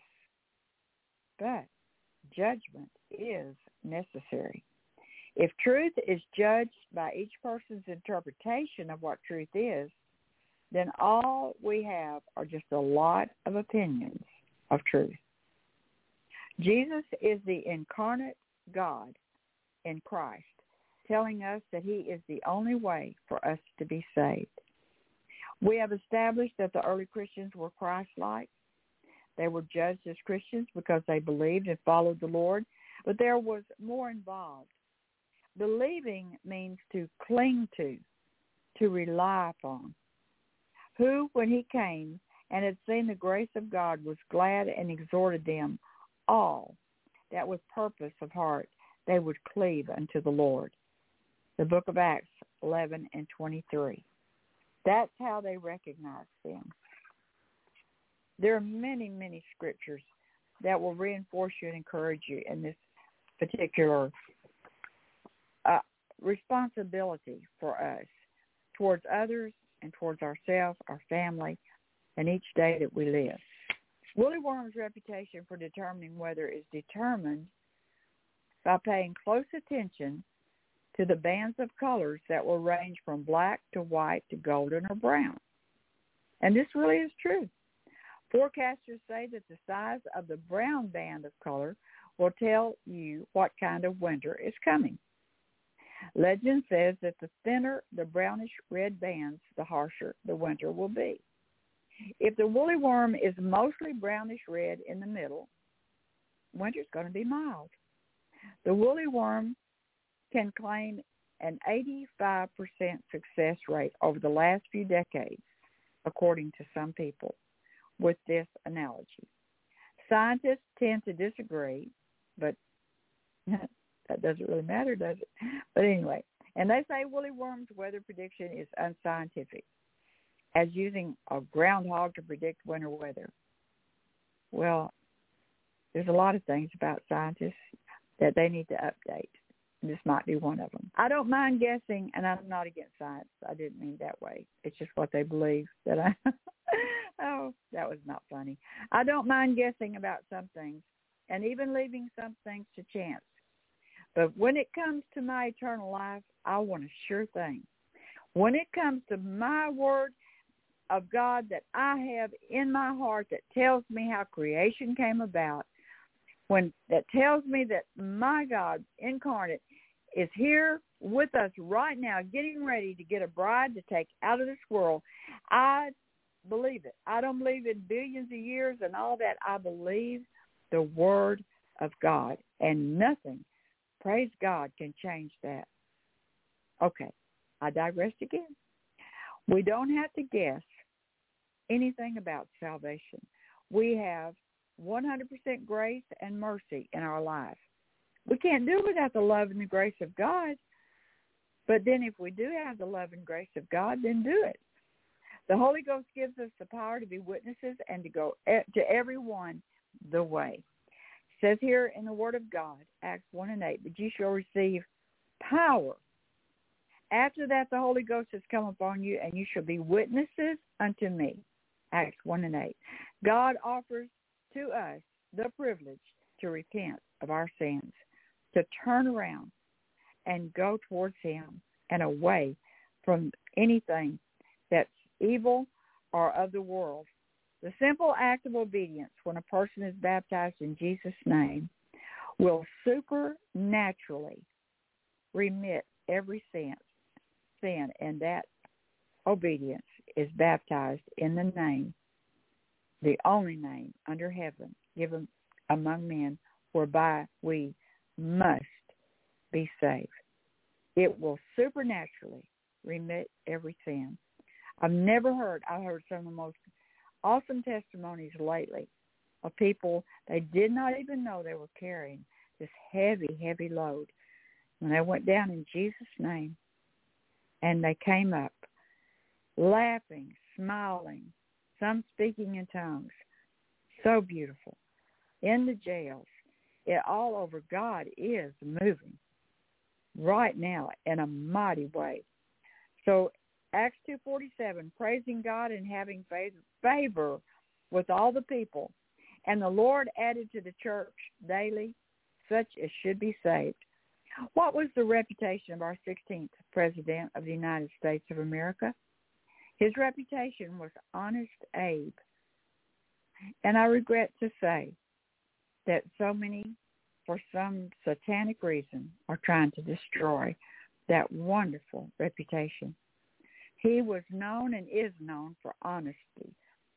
but judgment is necessary. If truth is judged by each person's interpretation of what truth is, then all we have are just a lot of opinions of truth. Jesus is the incarnate God in Christ, telling us that he is the only way for us to be saved. We have established that the early Christians were Christ-like. They were judged as Christians because they believed and followed the Lord, but there was more involved. Believing means to cling to, to rely upon. Who, when he came and had seen the grace of God, was glad and exhorted them all that with purpose of heart they would cleave unto the Lord. The book of Acts eleven and twenty-three. That's how they recognized them. There are many, many scriptures that will reinforce you and encourage you in this particular uh, responsibility for us towards others and towards ourselves, our family, and each day that we live. Willie Worm's reputation for determining weather is determined by paying close attention to the bands of colors that will range from black to white to golden or brown. And this really is true. Forecasters say that the size of the brown band of color will tell you what kind of winter is coming. Legend says that the thinner the brownish red bands, the harsher the winter will be. If the woolly worm is mostly brownish red in the middle, winter's going to be mild. The woolly worm can claim an eighty-five percent success rate over the last few decades, according to some people, with this analogy. Scientists tend to disagree, but that doesn't really matter, does it? But anyway, and they say woolly worm's weather prediction is unscientific, as using a groundhog to predict winter weather. Well, there's a lot of things about scientists that they need to update. This might be one of them. I don't mind guessing, and I'm not against science. I didn't mean that way. It's just what they believe that I... oh, that was not funny. I don't mind guessing about some things and even leaving some things to chance. But when it comes to my eternal life, I want a sure thing. When it comes to my word of God that I have in my heart that tells me how creation came about, when that tells me that my God incarnate is here with us right now, getting ready to get a bride to take out of this world, I believe it. I don't believe in billions of years and all that. I believe the word of God, and nothing, praise God, can change that. Okay, I digressed again. We don't have to guess anything about salvation. We have one hundred percent grace and mercy in our life. We can't do without the love and the grace of God. But then if we do have the love and grace of God, then do it. The Holy Ghost gives us the power to be witnesses and to go to everyone the way. It says here in the Word of God, Acts one and eight, but you shall receive power. After that, the Holy Ghost has come upon you, and you shall be witnesses unto me. Acts one and eight. God offers to us the privilege to repent of our sins, to turn around and go towards him and away from anything that's evil or of the world. The simple act of obedience when a person is baptized in Jesus' name will supernaturally remit every sin, sin, and that obedience is baptized in the name, the only name under heaven given among men whereby we must be saved. It will supernaturally remit every sin. I've never heard, I heard some of the most awesome testimonies lately of people, they did not even know they were carrying this heavy, heavy load. When they went down in Jesus' name, and they came up laughing, smiling, some speaking in tongues. So beautiful. In the jails, it all over, God is moving right now in a mighty way. So Acts two forty-seven, praising God and having favor with all the people. And the Lord added to the church daily such as should be saved. What was the reputation of our sixteenth President of the United States of America? His reputation was Honest Abe. And I regret to say that so many, for some satanic reason, are trying to destroy that wonderful reputation. He was known and is known for honesty.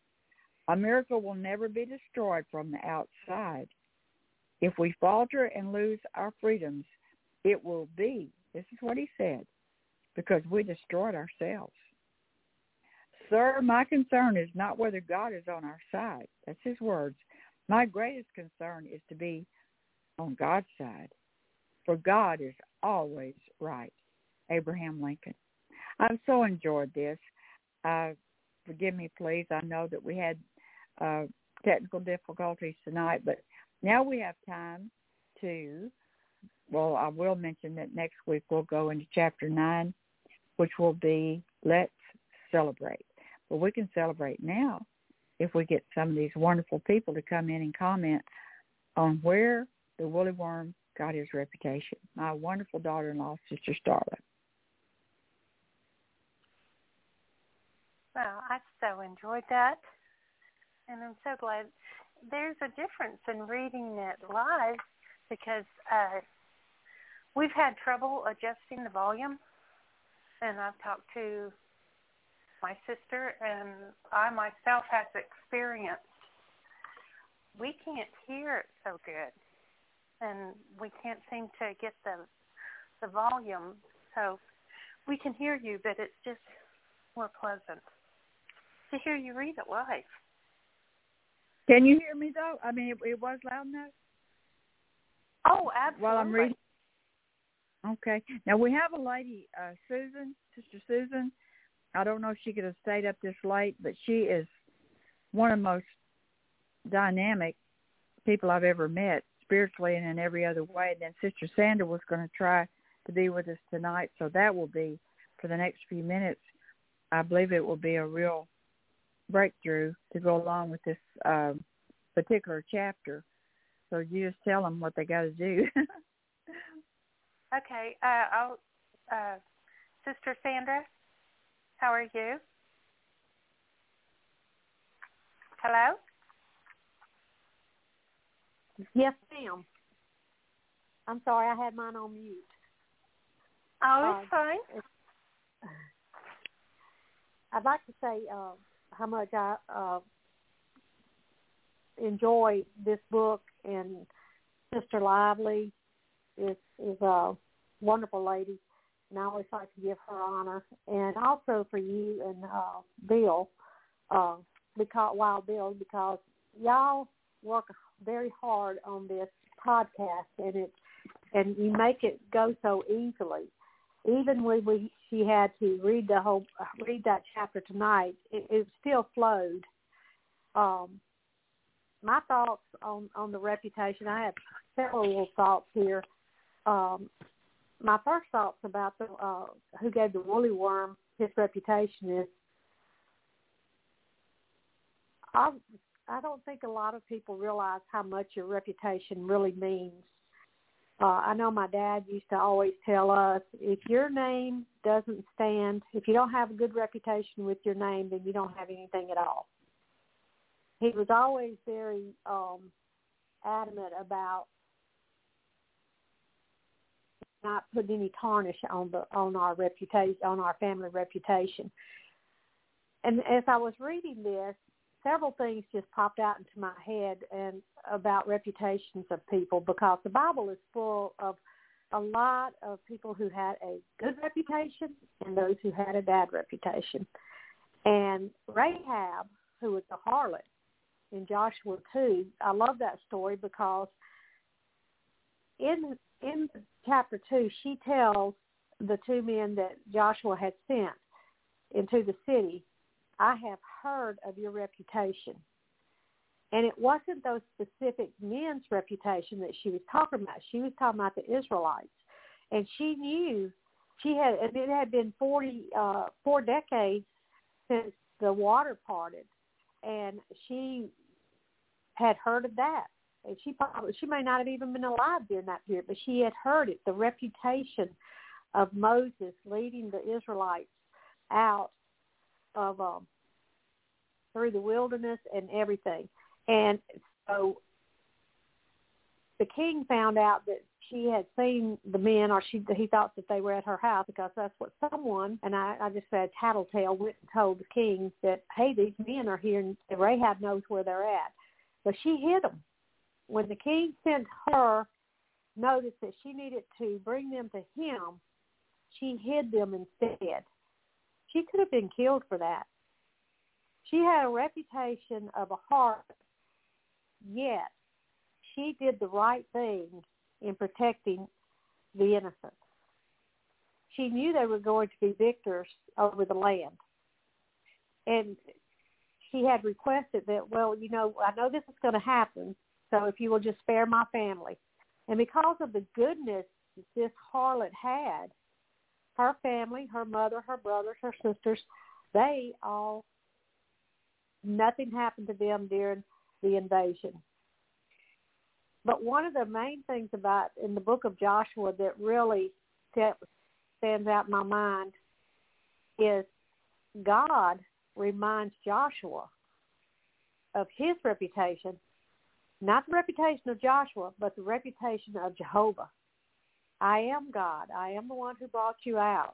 America will never be destroyed from the outside. If we falter and lose our freedoms, it will be, this is what he said, because we destroyed ourselves. Sir, my concern is not whether God is on our side. That's his words. My greatest concern is to be on God's side, for God is always right. Abraham Lincoln. I've so enjoyed this. Uh, forgive me, please. I know that we had uh, technical difficulties tonight, but now we have time to, well, I will mention that next week we'll go into chapter nine, which will be Let's Celebrate. But we can celebrate now if we get some of these wonderful people to come in and comment on where the woolly worm got his reputation. My wonderful daughter-in-law, Sister Starla. Well, I so enjoyed that, and I'm so glad. There's a difference in reading it live because uh, we've had trouble adjusting the volume, and I've talked to my sister, and I myself have experienced we can't hear it so good, and we can't seem to get the the volume. So we can hear you, but it's just more pleasant to hear you read it live. Can you hear me, though? I mean, it, it was loud enough? Oh, absolutely. While I'm reading? Okay. Now, we have a lady, uh, Susan, Sister Susan. I don't know if she could have stayed up this late, but she is one of the most dynamic people I've ever met, spiritually and in every other way. And then Sister Sandra was going to try to be with us tonight, so that will be, for the next few minutes, I believe it will be a real breakthrough to go along with this uh, particular chapter. So you just tell them what they got to do. Okay. Uh, I'll, uh, Sister Sandra? How are you? Hello? Yes, ma'am. I'm sorry, I had mine on mute. Oh, it's uh, fine. It's, I'd like to say uh, how much I uh, enjoy this book, and Sister Lively is is a wonderful lady, and I always like to give her honor, and also for you and uh, Bill, uh, because Wild Bill, because y'all work very hard on this podcast, and it and you make it go so easily. Even when we she had to read the whole read that chapter tonight, it, it still flowed. Um, my thoughts on, on the reputation, I have several little thoughts here. Um, my first thoughts about the uh, who gave the woolly worm his reputation is I I don't think a lot of people realize how much your reputation really means. Uh, I know my dad used to always tell us, if your name doesn't stand, if you don't have a good reputation with your name, then you don't have anything at all. He was always very um, adamant about not putting any tarnish on the on our reputation, on our family reputation. And as I was reading this, several things just popped out into my head and about reputations of people, because the Bible is full of a lot of people who had a good reputation and those who had a bad reputation. And Rahab, who was a harlot in Joshua two, I love that story because in in chapter two, she tells the two men that Joshua had sent into the city, I have heard of your reputation. And it wasn't those specific men's reputation that she was talking about. She was talking about the Israelites. And she knew, she had, and it had been forty, uh, four decades since the water parted. And she had heard of that. And she probably, she may not have even been alive during that period, but she had heard it, the reputation of Moses leading the Israelites out of um, through the wilderness and everything. And so the king found out that she had seen the men, or she he thought that they were at her house, because that's what someone, and I, I just said tattletale, went and told the king that, hey, these men are here, and Rahab knows where they're at. But she hid them. When the king sent her notice that she needed to bring them to him, she hid them instead. She could have been killed for that. She had a reputation of a heart, yet she did the right thing in protecting the innocent. She knew they were going to be victors over the land. And she had requested that, well, you know, I know this is going to happen, so if you will just spare my family. And because of the goodness that this harlot had, her family, her mother, her brothers, her sisters, they all, nothing happened to them during the invasion. But one of the main things about in the book of Joshua that really stands out in my mind is God reminds Joshua of his reputation, not the reputation of Joshua, but the reputation of Jehovah. I am God. I am the one who brought you out.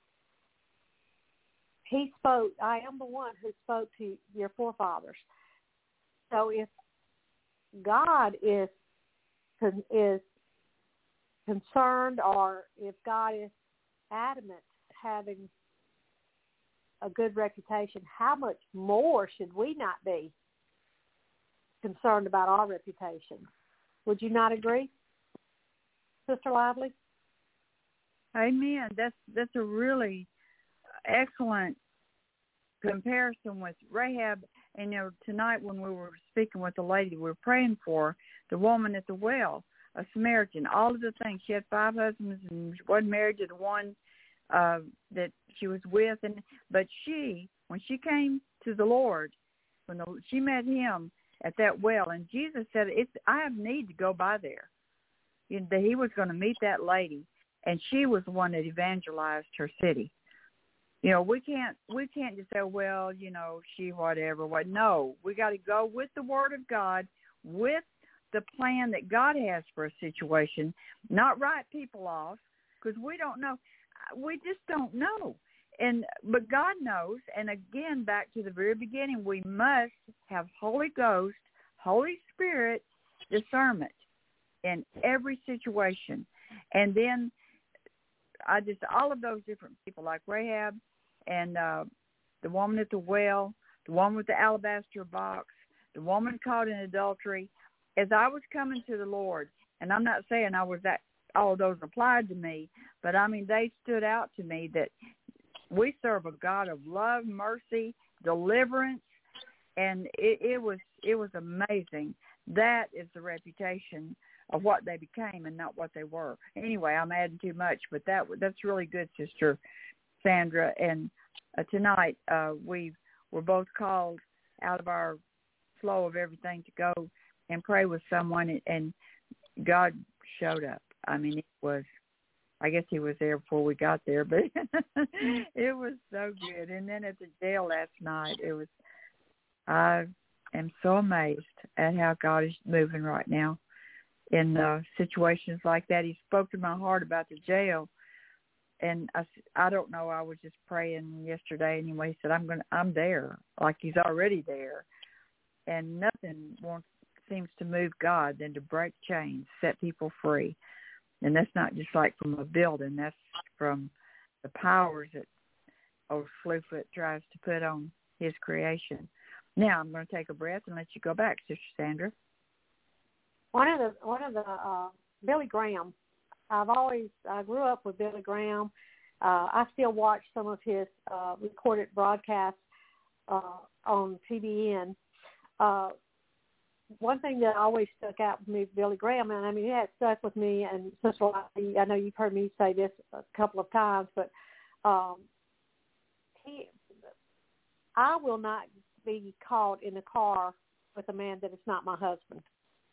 He spoke, I am the one who spoke to your forefathers. So if God is is concerned, or if God is adamant having a good reputation, how much more should we not be concerned about our reputation? Would you not agree, Sister Lively? Amen. That's that's a really excellent comparison with Rahab. And, you know, tonight when we were speaking with the lady we were praying for, the woman at the well, a Samaritan, all of the things. She had five husbands and she wasn't married to the one uh, that she was with. And But she, when she came to the Lord, when the, she met him at that well, and Jesus said, "It's I have need to go by there." You know, that he was going to meet that lady, and she was the one that evangelized her city. You know, we can't we can't just say, well, you know, she whatever. What? No, we got to go with the Word of God, with the plan that God has for a situation, not write people off, because we don't know. We just don't know. And but God knows. And again, back to the very beginning, we must have Holy Ghost, Holy Spirit discernment in every situation. And then I just, all of those different people like Rahab and uh, the woman at the well, the woman with the alabaster box, the woman caught in adultery, as I was coming to the Lord, and I'm not saying I was that, all of those applied to me, but I mean, they stood out to me that we serve a God of love, mercy, deliverance, and it, it was it was amazing. That is the reputation of what they became and not what they were. Anyway, I'm adding too much, but that that's really good, Sister Sandra. And uh, tonight uh, we were both called out of our flow of everything to go and pray with someone, and, and God showed up. I mean, it was, I guess he was there before we got there, but it was so good. And then at the jail last night, it was, I am so amazed at how God is moving right now in uh, situations like that. He spoke to my heart about the jail, and I, I don't know, I was just praying yesterday anyway. He said, I'm going I'm there, like he's already there. And nothing wants, seems to move God than to break chains, set people free. And that's not just like from a building. That's from the powers that old Slewfoot tries to put on his creation. Now I'm going to take a breath and let you go back, Sister Sandra. One of the one of the uh, Billy Graham. I've always I grew up with Billy Graham. Uh, I still watch some of his uh, recorded broadcasts uh, on T B N. Uh, one thing that always stuck out with me with Billy Graham, and I mean, it has stuck with me, and Sister Lottie, I know you've heard me say this a couple of times, but um, he, I will not be caught in a car with a man that is not my husband.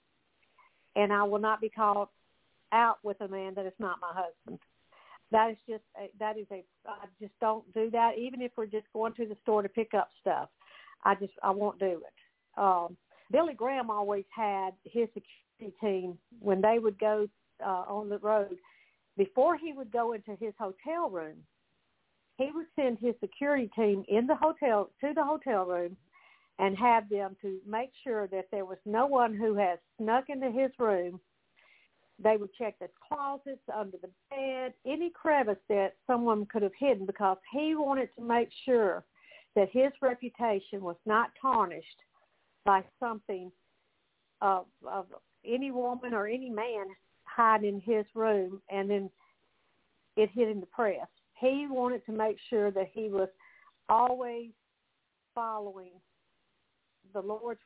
And I will not be caught out with a man that is not my husband. That is just, a, that is a, I just don't do that, even if we're just going to the store to pick up stuff. I just, I won't do it. Um, Billy Graham always had his security team when they would go uh, on the road. Before he would go into his hotel room, he would send his security team in the hotel to the hotel room and have them to make sure that there was no one who has snuck into his room. They would check the closets, under the bed, any crevice that someone could have hidden, because he wanted to make sure that his reputation was not tarnished by something of, of any woman or any man hiding in his room and then it hitting the press. He wanted to make sure that he was always following the Lord's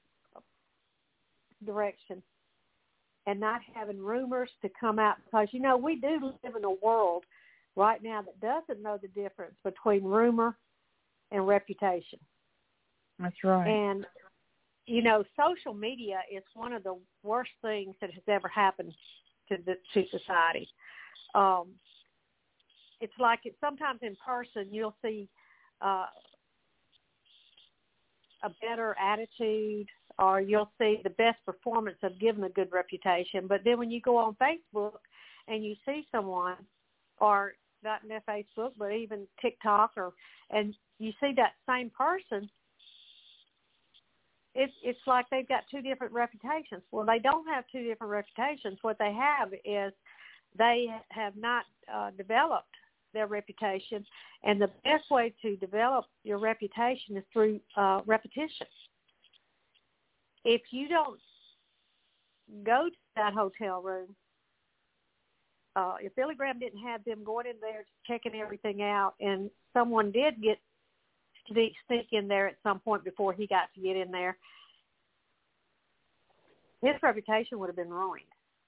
direction and not having rumors to come out, because, you know, we do live in a world right now that doesn't know the difference between rumor and reputation. That's right. And, you know, social media is one of the worst things that has ever happened to the to society. Um, it's like it, sometimes in person you'll see uh, a better attitude, or you'll see the best performance of giving a good reputation. But then when you go on Facebook and you see someone, or not in their Facebook, but even TikTok, or and you see that same person, it's it's like they've got two different reputations. Well, they don't have two different reputations. What they have is they have not uh, developed their reputation, and the best way to develop your reputation is through uh, repetition. If you don't go to that hotel room, uh, if Billy Graham didn't have them going in there checking everything out, and someone did get sneak, sneak in there at some point before he got to get in there, his reputation would have been ruined.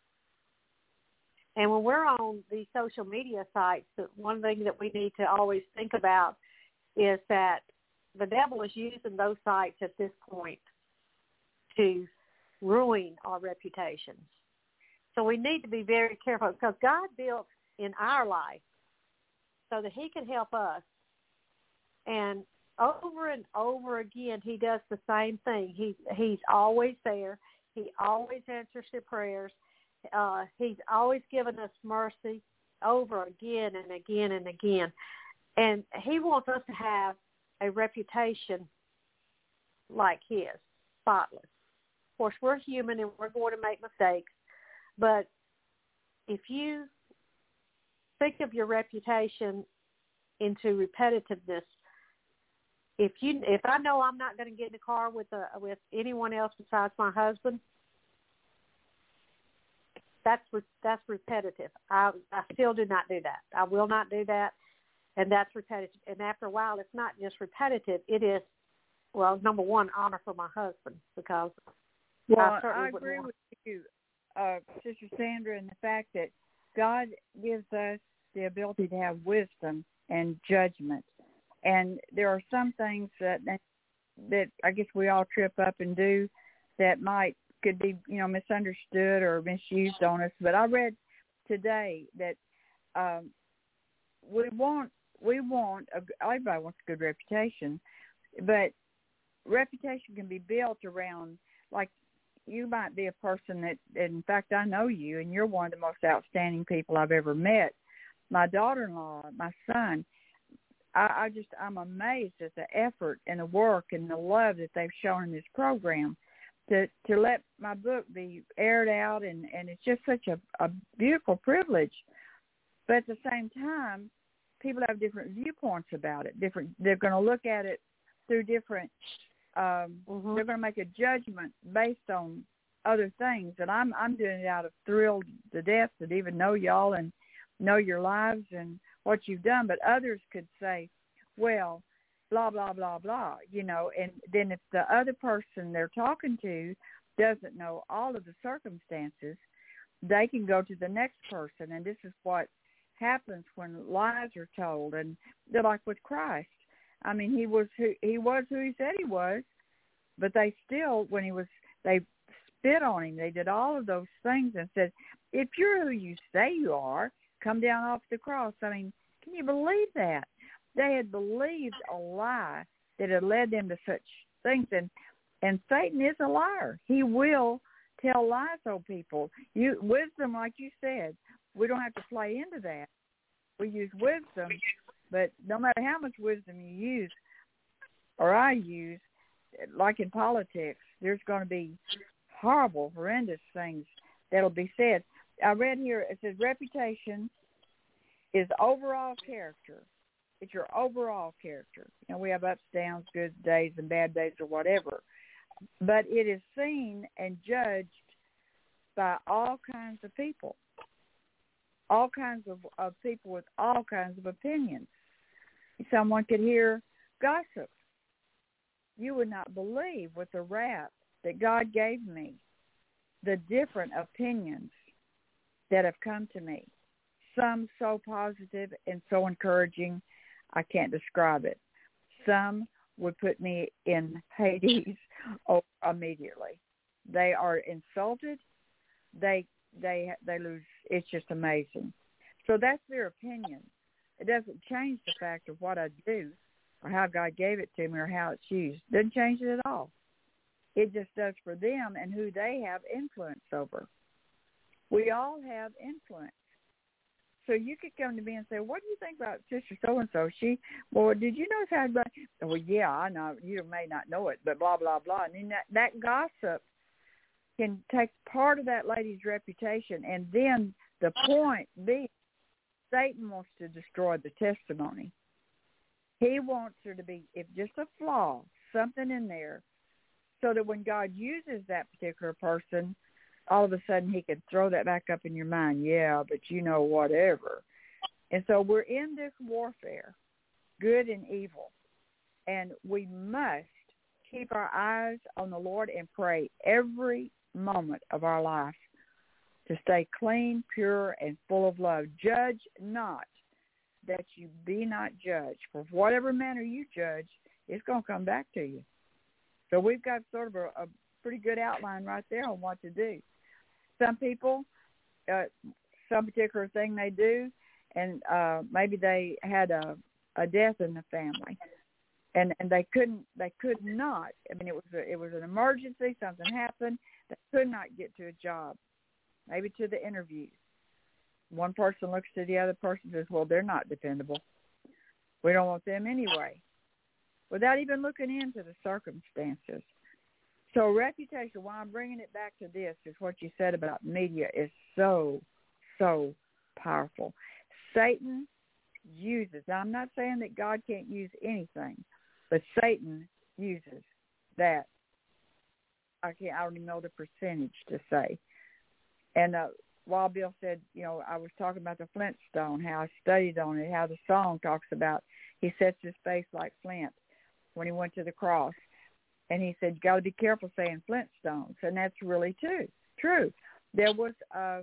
And when we're on these social media sites, one thing that we need to always think about is that the devil is using those sites at this point to ruin our reputations. So we need to be very careful, because God built in our life so that he can help us And over and over again, he does the same thing. He, he's always there. He always answers your prayers. Uh, he's always given us mercy over again and again and again. And he wants us to have a reputation like his, spotless. Of course, we're human and we're going to make mistakes. But if you think of your reputation into repetitiveness, if you if I know I'm not going to get in the car with a, with anyone else besides my husband, that's that's repetitive. I I still do not do that. I will not do that, and that's repetitive. And after a while, it's not just repetitive. It is, well, number one, honor for my husband, because well, I, I agree with you, uh, Sister Sandra, in the fact that God gives us the ability to have wisdom and judgment. And there are some things that that I guess we all trip up and do that might could be, you know, misunderstood or misused on us. But I read today that um, we want we want a, everybody wants a good reputation, but reputation can be built around, like, you might be a person that, in fact, I know you, and you're one of the most outstanding people I've ever met. My daughter-in-law, my son. I, I just, I'm amazed at the effort and the work and the love that they've shown in this program to, to let my book be aired out, and, and it's just such a, a beautiful privilege. But at the same time, people have different viewpoints about it. Different, they're going to look at it through different, um, mm-hmm. they're going to make a judgment based on other things. And I'm, I'm doing it out of thrilled to death to even know y'all and know your lives and what you've done, but others could say, well, blah, blah, blah, blah, you know, and then if the other person they're talking to doesn't know all of the circumstances, they can go to the next person, and this is what happens when lies are told. And they're like with Christ. I mean, he was who he was who he said he was, but they still, when he was, they spit on him. They did all of those things and said, if you're who you say you are, come down off the cross. I mean, can you believe that? They had believed a lie that had led them to such things. And, and Satan is a liar. He will tell lies on people. You, wisdom, like you said, we don't have to play into that. We use wisdom, but no matter how much wisdom you use, or I use, like in politics, there's going to be horrible, horrendous things that'll be said. I read here, it says reputation is overall character. It's your overall character. You know, we have ups, downs, good days and bad days or whatever. But it is seen and judged by all kinds of people, all kinds of, of people with all kinds of opinions. Someone could hear gossip. You would not believe with the rap that God gave me, the different opinions that have come to me. Some so positive and so encouraging, I can't describe it. Some would put me in Hades immediately. They are insulted. They they they lose. It's just amazing. So that's their opinion. It doesn't change the fact of what I do or how God gave it to me or how it's used. It doesn't change it at all. It just does for them and who they have influence over. We all have influence. So you could come to me and say, what do you think about Sister So-and-so? She, well, did you notice how, well, yeah, I know, you may not know it, but blah, blah, blah. And then that, that gossip can take part of that lady's reputation, and then the point being, Satan wants to destroy the testimony. He wants there to be, if just a flaw, something in there, so that when God uses that particular person, all of a sudden he could throw that back up in your mind. Yeah, but you know, whatever. And so we're in this warfare, good and evil, and we must keep our eyes on the Lord and pray every moment of our life to stay clean, pure, and full of love. Judge not, that you be not judged. For whatever manner you judge, it's going to come back to you. So we've got sort of a, a pretty good outline right there on what to do. Some people, uh, some particular thing they do, and uh, maybe they had a, a death in the family, and and they couldn't, they could not. I mean, it was a, it was an emergency. Something happened. They could not get to a job, maybe to the interviews. One person looks to the other person and says, "Well, they're not dependable. We don't want them anyway," without even looking into the circumstances. So reputation, why I'm bringing it back to this, is what you said about media is so, so powerful. Satan uses, now I'm not saying that God can't use anything, but Satan uses that. I can't, I don't even know the percentage to say. And uh, Wild Bill said, you know, I was talking about the Flintstone, how I studied on it, how the song talks about he sets his face like flint when he went to the cross. And he said, you got to be careful saying Flintstones. And that's really true. True. There was a,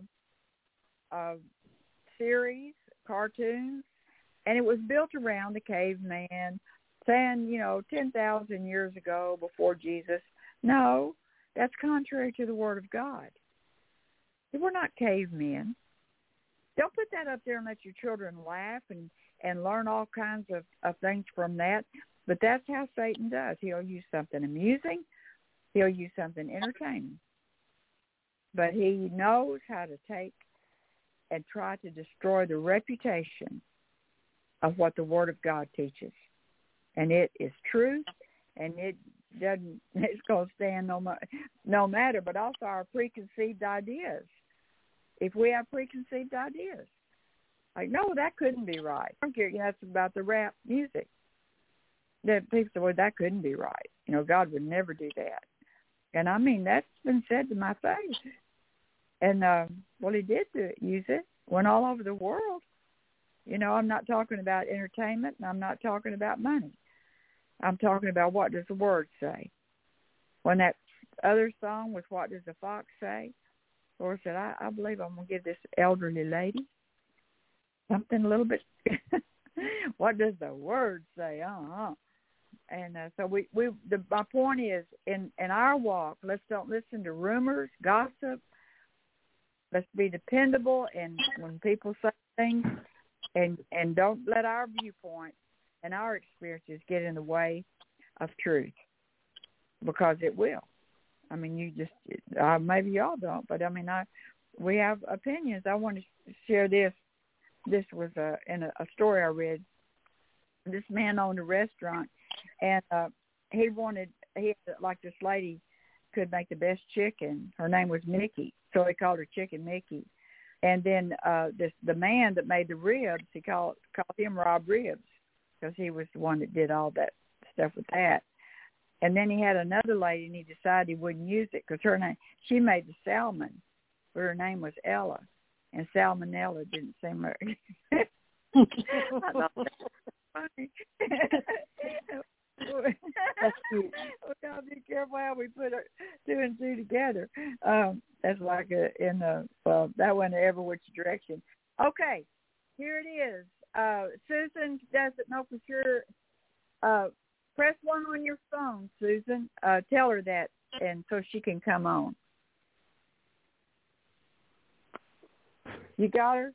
a series, cartoons, and it was built around the caveman, saying, you know, ten thousand years ago before Jesus. No, that's contrary to the Word of God. We're not cavemen. Don't put that up there and let your children laugh and, and learn all kinds of, of things from that. But that's how Satan does. He'll use something amusing. He'll use something entertaining. But he knows how to take and try to destroy the reputation of what the Word of God teaches. And it is truth, and it doesn't, it's going to stand no, no matter, but also our preconceived ideas. If we have preconceived ideas, like, no, that couldn't be right. I don't care, you know, that's about the rap music. That people say, well, that couldn't be right. You know, God would never do that. And I mean, that's been said to my face. And, uh, well, he did do it, use it, went all over the world. You know, I'm not talking about entertainment, and I'm not talking about money. I'm talking about what does the Word say. When that other song was What Does the Fox Say, the Lord said, I, I believe I'm going to give this elderly lady something a little bit, what does the Word say? Uh-huh. And uh, so we, we the, my point is, in, in our walk, let's don't listen to rumors, gossip. Let's be dependable, and when people say things, and, and don't let our viewpoint and our experiences get in the way of truth, because it will. I mean, you just, uh, maybe y'all don't, but I mean, I we have opinions. I want to share this. This was a, in a, a story I read. This man owned a restaurant, and uh, he wanted, he had, like this lady could make the best chicken. Her name was Mickey, so he called her Chicken Mickey. And then uh, this the man that made the ribs, he called called him Rob Ribs, because he was the one that did all that stuff with that. And then he had another lady, and he decided he wouldn't use it because her name, she made the salmon, but her name was Ella, and salmonella didn't seem right. I thought that was funny. That's cute. We gotta be careful how we put our two and two together. Um, that's like a, in the well, that went every which direction. Okay, here it is. Uh, Susan doesn't know for sure. Uh, press one on your phone, Susan. Uh, tell her that, and so she can come on. You got her?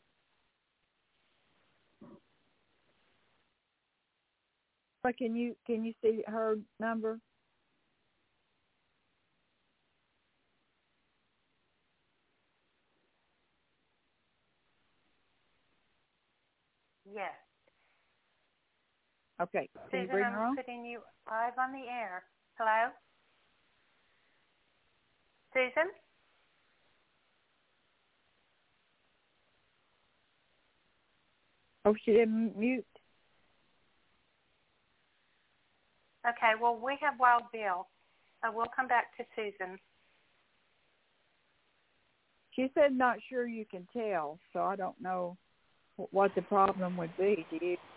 But can you can you see her number? Yes. Okay. Can you Susan, bring her I'm on? putting you live on the air. Hello? Susan? Oh, she didn't mute. Okay, well, we have Wild Bill. Uh, we'll come back to Susan. She said not sure you can tell, so I don't know what the problem would be. Do you?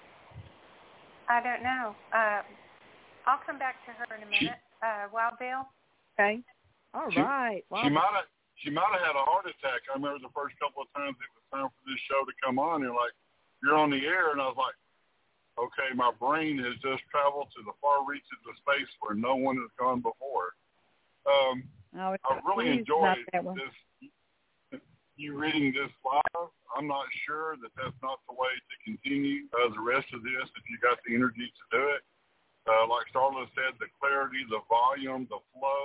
I don't know. Uh, I'll come back to her in a minute. Uh, Wild Bill? Okay. All she, right. Well, she might have she might have had a heart attack. I remember the first couple of times it was time for this show to come on, and like, you're on the air, and I was like, okay, my brain has just traveled to the far reaches of space where no one has gone before. Um, no, I really please, not enjoyed that one. this, you reading this live. I'm not sure that that's not the way to continue uh, the rest of this if you got the energy to do it. Uh, like Starla said, the clarity, the volume, the flow,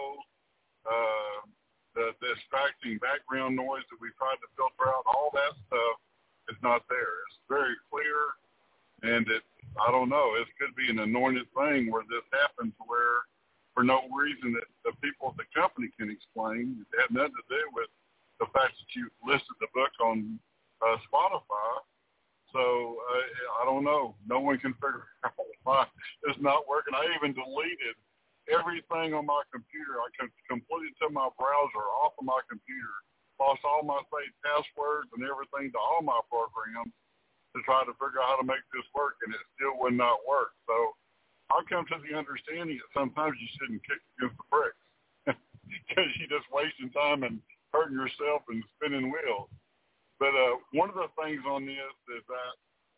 uh, the, the distracting background noise that we tried to filter out, all that stuff is not there. It's very clear, and it, I don't know, it could be an anointed thing where this happens where for no reason that the people at the company can explain. It had nothing to do with the fact that you listed the book on uh, Spotify. So uh, I don't know. No one can figure out why it's not working. I even deleted everything on my computer. I completely took my browser off of my computer, lost all my saved passwords and everything to all my programs to try to figure out how to make this work, and it still would not work. So I've come to the understanding that sometimes you shouldn't kick against the bricks because you're just wasting time and hurting yourself and spinning wheels. But uh, one of the things on this is that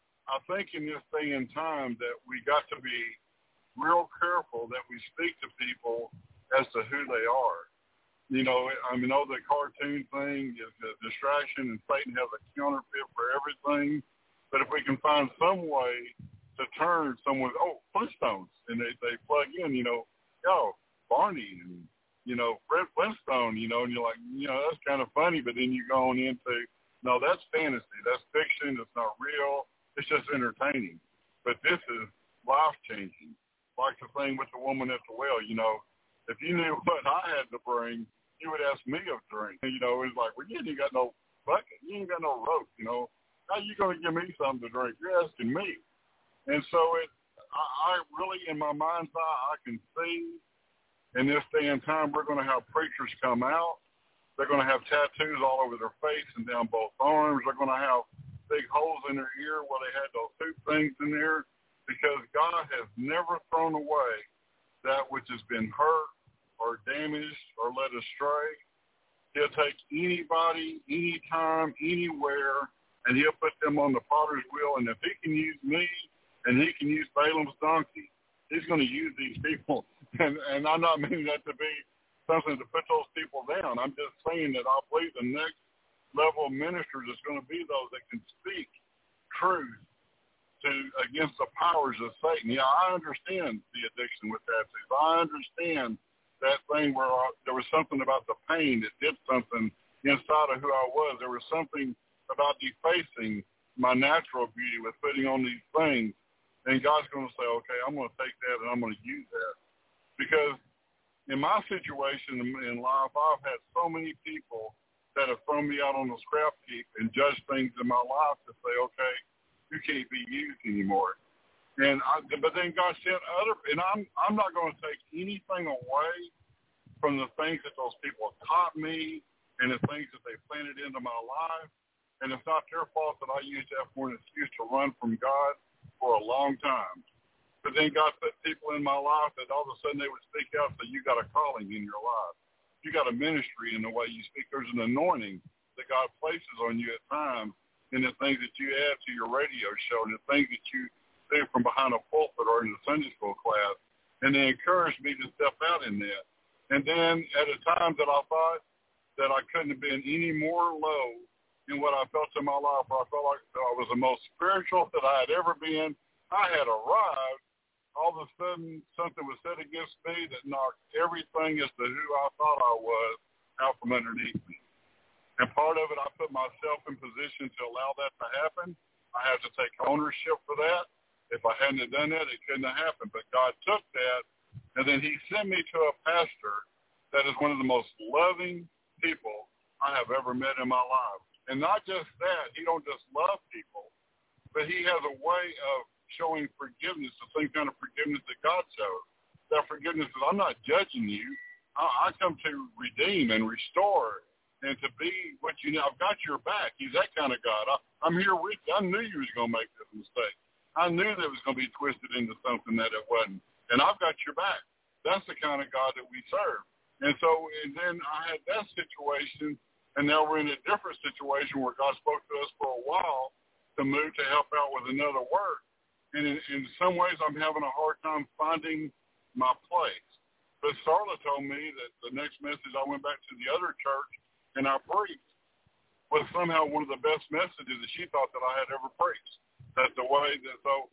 I think in this day and time that we got to be real careful that we speak to people as to who they are. You know, I mean, oh, the cartoon thing is a distraction, and Satan has a counterfeit for everything. But if we can find some way to turn someone, oh, Flintstones, and they, they plug in, you know, yo, Barney, and, you know, Fred Flintstone, you know, and you're like, you know, that's kind of funny, but then you're going into, no, that's fantasy, that's fiction, it's not real, it's just entertaining. But this is life-changing, like the thing with the woman at the well, you know, if you knew what I had to bring, you would ask me a drink. You know, it's like, well, you ain't got no bucket, you ain't got no rope, you know, how you going to give me something to drink? You're asking me. And so it, I, I really, in my mind's eye, I can see in this day and time we're going to have preachers come out. They're going to have tattoos all over their face and down both arms. They're going to have big holes in their ear where they had those two things in there, because God has never thrown away that which has been hurt or damaged or led astray. He'll take anybody, anytime, anywhere, and he'll put them on the potter's wheel. And if he can use me, and he can use Balaam's donkey, he's going to use these people. And, and I'm not meaning that to be something to put those people down. I'm just saying that I believe the next level of ministers is going to be those that can speak truth to against the powers of Satan. Yeah, I understand the addiction with tattoos. I understand that thing where I, there was something about the pain that did something inside of who I was. There was something about defacing my natural beauty with putting on these things. And God's going to say, okay, I'm going to take that and I'm going to use that. Because in my situation in life, I've had so many people that have thrown me out on the scrap heap and judged things in my life to say, okay, you can't be used anymore. And I, but then God sent other, and I'm I'm not going to take anything away from the things that those people taught me and the things that they planted into my life. And it's not their fault that I used that for an excuse to run from God for a long time. But then God put people in my life that all of a sudden they would speak out and say, you got a calling in your life. You got a ministry in the way you speak. There's an anointing that God places on you at times in the things that you add to your radio show and the things that you do from behind a pulpit or in the Sunday school class. And they encouraged me to step out in that. And then at a time that I thought that I couldn't have been any more low in what I felt in my life, where I felt like I was the most spiritual that I had ever been, I had arrived. All of a sudden, something was said against me that knocked everything as to who I thought I was out from underneath me. And part of it, I put myself in position to allow that to happen. I had to take ownership for that. If I hadn't have done that, it couldn't have happened. But God took that, and then he sent me to a pastor that is one of the most loving people I have ever met in my life. And not just that, he don't just love people, but he has a way of showing forgiveness, the same kind of forgiveness that God shows. That forgiveness is, I'm not judging you. I, I come to redeem and restore and to be what you know. I've got your back. He's that kind of God. I, I'm here with you. I knew you was going to make this mistake. I knew that it was going to be twisted into something that it wasn't. And I've got your back. That's the kind of God that we serve. And so, and then I had that situation, and now we're in a different situation where God spoke to us for a while to move to help out with another work. And in, in some ways, I'm having a hard time finding my place. But Starla told me that the next message I went back to the other church and I preached was somehow one of the best messages that she thought that I had ever preached. That's the way that, so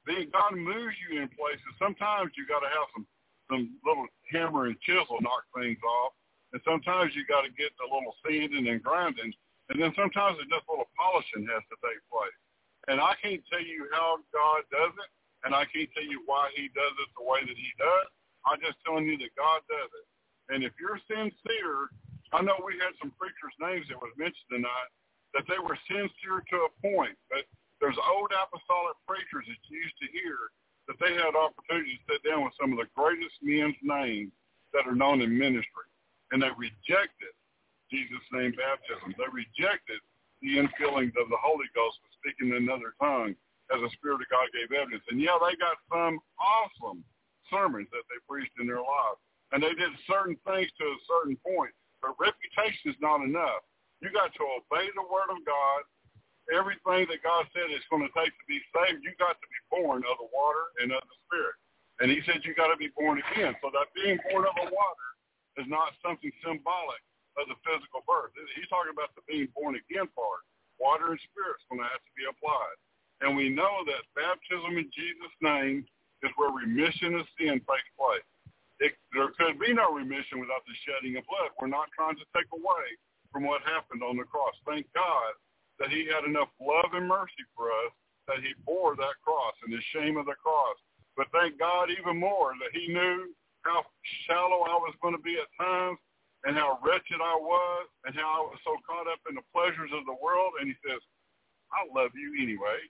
Then God moves you in places. Sometimes you got to have some, some little hammer and chisel knock things off. And sometimes you got to get a little sanding and grinding. And then sometimes it's just a little polishing has to take place. And I can't tell you how God does it, and I can't tell you why he does it the way that he does. I'm just telling you that God does it. And if you're sincere, I know we had some preachers' names that was mentioned tonight, that they were sincere to a point. But there's old apostolic preachers that you used to hear that they had opportunity to sit down with some of the greatest men's names that are known in ministry. And they rejected Jesus' name baptism. They rejected the infilling of the Holy Ghost with speaking in another tongue as the Spirit of God gave evidence. And, yeah, they got some awesome sermons that they preached in their life. And they did certain things to a certain point. But reputation is not enough. You got to obey the Word of God. Everything that God said it's going to take to be saved, you got to be born of the water and of the Spirit. And he said you got to be born again. So that being born of the water is not something symbolic of the physical birth. He's talking about the being born again part. Water and Spirit is going to have to be applied. And we know that baptism in Jesus' name is where remission of sin takes place. It, there could be no remission without the shedding of blood. We're not trying to take away from what happened on the cross. Thank God that he had enough love and mercy for us that he bore that cross and the shame of the cross. But thank God even more that he knew how shallow I was going to be at times and how wretched I was and how I was so caught up in the pleasures of the world. And he says, I love you anyway.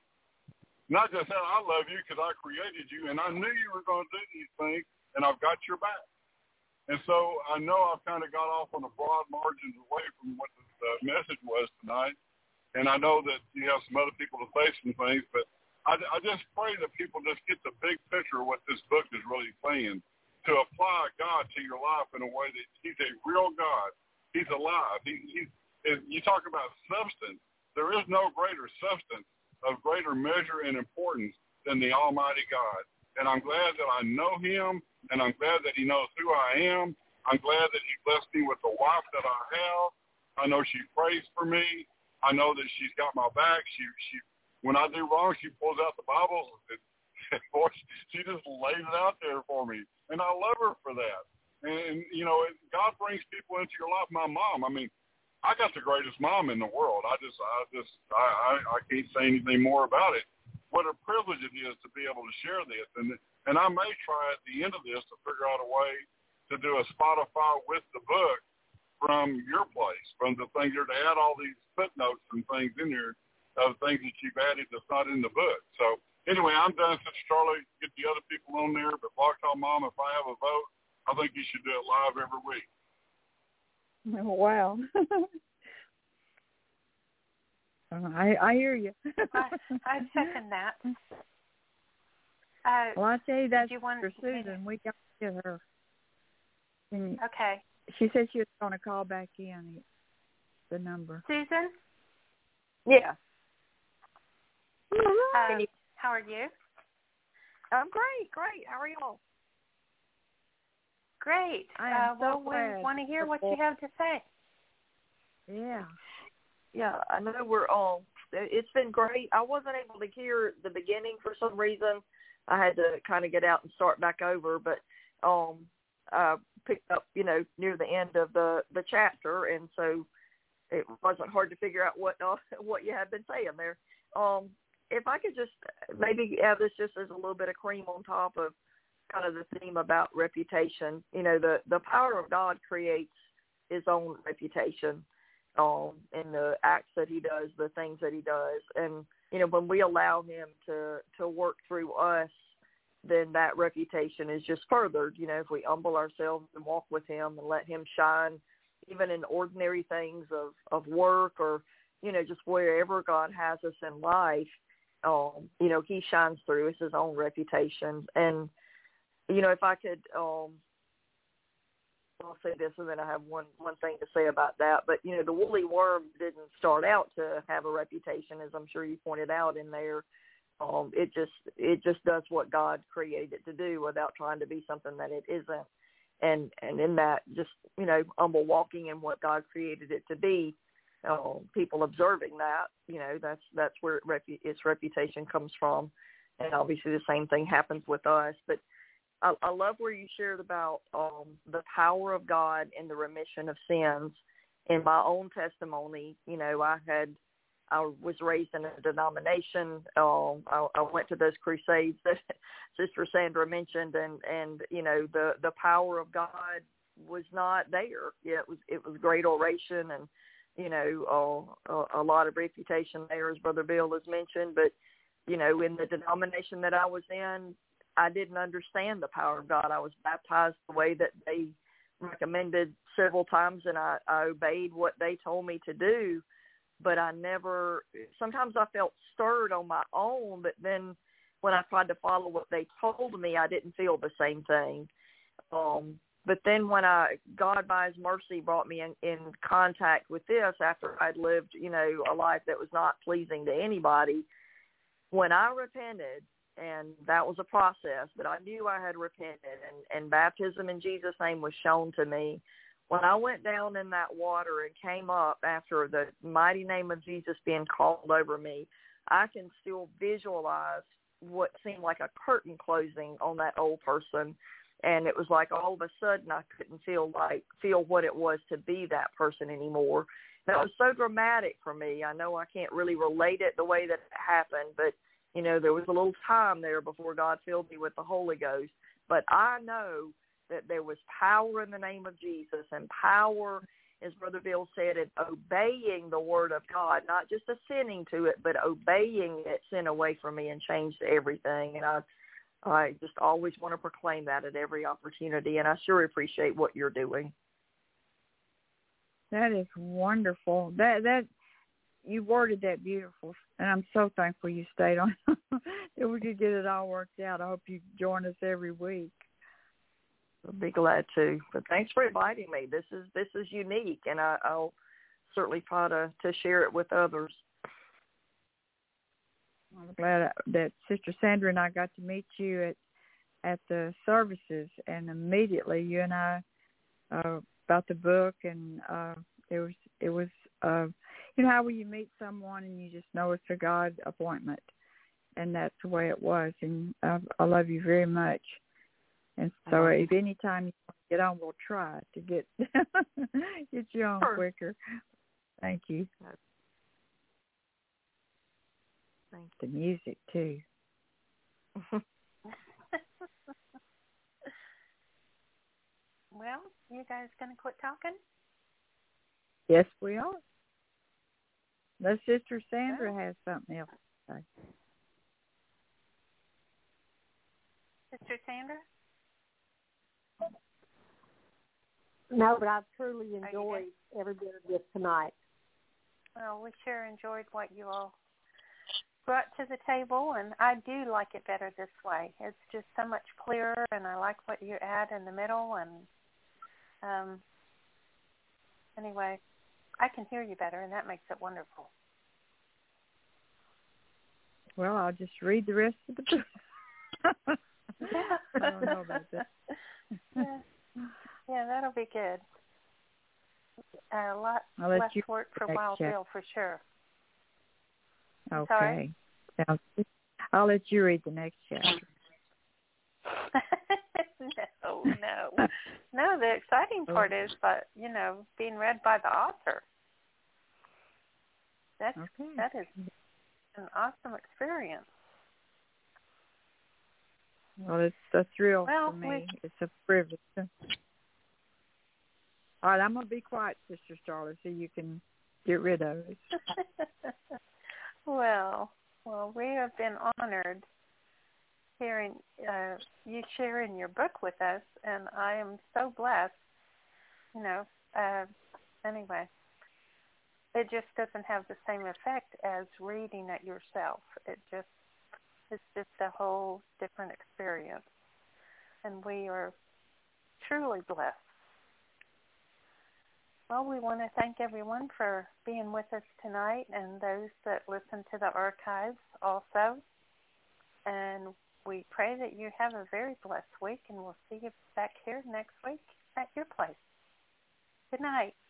Not just that I love you because I created you and I knew you were going to do these things, and I've got your back. And so I know I've kind of got off on the broad margins away from what the uh, message was tonight. And I know that you have some other people to say some things, but I, I just pray that people just get the big picture of what this book is really saying, to apply God to your life in a way that he's a real God. He's alive. He, he's, if you talk about substance, there is no greater substance of greater measure and importance than the Almighty God. And I'm glad that I know him, and I'm glad that he knows who I am. I'm glad that he blessed me with the wife that I have. I know she prays for me. I know that she's got my back. She, she, when I do wrong, she pulls out the Bible. And, boy, she just lays it out there for me, and I love her for that. And, you know, God brings people into your life. My mom, I mean, I got the greatest mom in the world. I just, I just, I, I, I can't say anything more about it. What a privilege it is to be able to share this. And and I may try at the end of this to figure out a way to do a Spotify with the book from your place, from the things there, to add all these footnotes and things in there of things that you've added that's not in the book. So anyway, I'm done, Sister Charlie. Get the other people on there. But Blog Talk Mom, if I have a vote, I think you should do it live every week. Oh, wow. I I hear you. I, I second that. Uh, well, I tell you, that's you want for Susan. We got to get her. And okay. She said she was going to call back in the number. Susan? Yeah. Uh, how are you? I'm great, great. How are y'all? Great. I am uh, so well, glad. we want to hear what you have to say. Yeah. Yeah, I know we're on. It's been great. I wasn't able to hear the beginning for some reason. I had to kind of get out and start back over, but um, I picked up, you know, near the end of the, the chapter, and so it wasn't hard to figure out what uh, what you had been saying there. Um, if I could just maybe have this just as a little bit of cream on top of kind of the theme about reputation. You know, the, the power of God creates his own reputation. Um, and the acts that he does, the things that he does. And, you know, when we allow him to, to work through us, then that reputation is just furthered. You know, if we humble ourselves and walk with him and let him shine, even in ordinary things of, of work or, you know, just wherever God has us in life, um, you know, he shines through. It's his own reputation. And, you know, if I could, um, I'll say this, and then I have one, one thing to say about that. But, you know, the woolly worm didn't start out to have a reputation, as I'm sure you pointed out in there. Um, it just it just does what God created it to do without trying to be something that it isn't. And and in that, just, you know, humble walking in what God created it to be, um, people observing that, you know, that's that's where it repu- its reputation comes from. and obviously the same thing happens with us. But I, I love where you shared about um, the power of God in the remission of sins. In my own testimony, you know, I had, I was raised in a denomination. Uh, I, I went to those crusades that Sister Sandra mentioned, and, and you know, the, the power of God was not there. Yeah, it was it was great oration and, you know, uh, a, a lot of reputation there, as Brother Bill has mentioned. But, you know, in the denomination that I was in, I didn't understand the power of God. I was baptized the way that they recommended several times, and I, I obeyed what they told me to do. But I never, sometimes I felt stirred on my own, but then when I tried to follow what they told me, I didn't feel the same thing. Um, but then when I, God by his mercy brought me in, in contact with this after I'd lived, you know, a life that was not pleasing to anybody, when I repented, and that was a process, but I knew I had repented, and, and baptism in Jesus' name was shown to me. When I went down in that water and came up after the mighty name of Jesus being called over me, I can still visualize what seemed like a curtain closing on that old person. And it was like all of a sudden I couldn't feel like feel what it was to be that person anymore. That was so dramatic for me. I know I can't really relate it the way that it happened, but, you know, there was a little time there before God filled me with the Holy Ghost. But I know that there was power in the name of Jesus, and power, as Brother Bill said, in obeying the word of God, not just assenting to it, but obeying it sent away from me and changed everything. And I, I just always want to proclaim that at every opportunity, and I sure appreciate what you're doing. That is wonderful. That that you worded that beautiful, and I'm so thankful you stayed on. That we could get it all worked out. I hope you join us every week. I'll be glad to. But thanks for inviting me. This is this is unique, and I, I'll certainly try to, to share it with others. I'm glad that Sister Sandra and I got to meet you at at the services, and immediately you and I uh, about the book, and uh, it was it was uh, you know how when you meet someone and you just know it's a God appointment, and that's the way it was. And I, I love you very much. And so if any time you want to get on, we'll try to get get you on sure. quicker. Thank you. Thank you. The music, too. Well, you guys going to quit talking? Yes, we are. The Sister Sandra has something else to say. Sister Sandra? No, but I've truly enjoyed every bit of this tonight. Well, we sure enjoyed what you all brought to the table, and I do like it better this way. It's just so much clearer, and I like what you add in the middle. And um, anyway, I can hear you better, and that makes it wonderful. Well, I'll just read the rest of the book. I don't know about that. yeah. yeah, that'll be good. A lot less work for Wild Bill, for sure. Okay. Sorry? Sounds good. I'll let you read the next chapter. no, no. No, the exciting part is, but you know, being read by the author. That's, okay. That is an awesome experience. Well, it's a thrill well, for me. We... It's a privilege. All right, I'm going to be quiet, Sister Starla, so you can get rid of it. well, well, we have been honored hearing uh, you sharing your book with us, and I am so blessed. You know, uh, anyway, it just doesn't have the same effect as reading it yourself. It just, it's just a whole different experience, and we are truly blessed. Well, we want to thank everyone for being with us tonight, and those that listen to the archives also. And we pray that you have a very blessed week, and we'll see you back here next week at your place. Good night.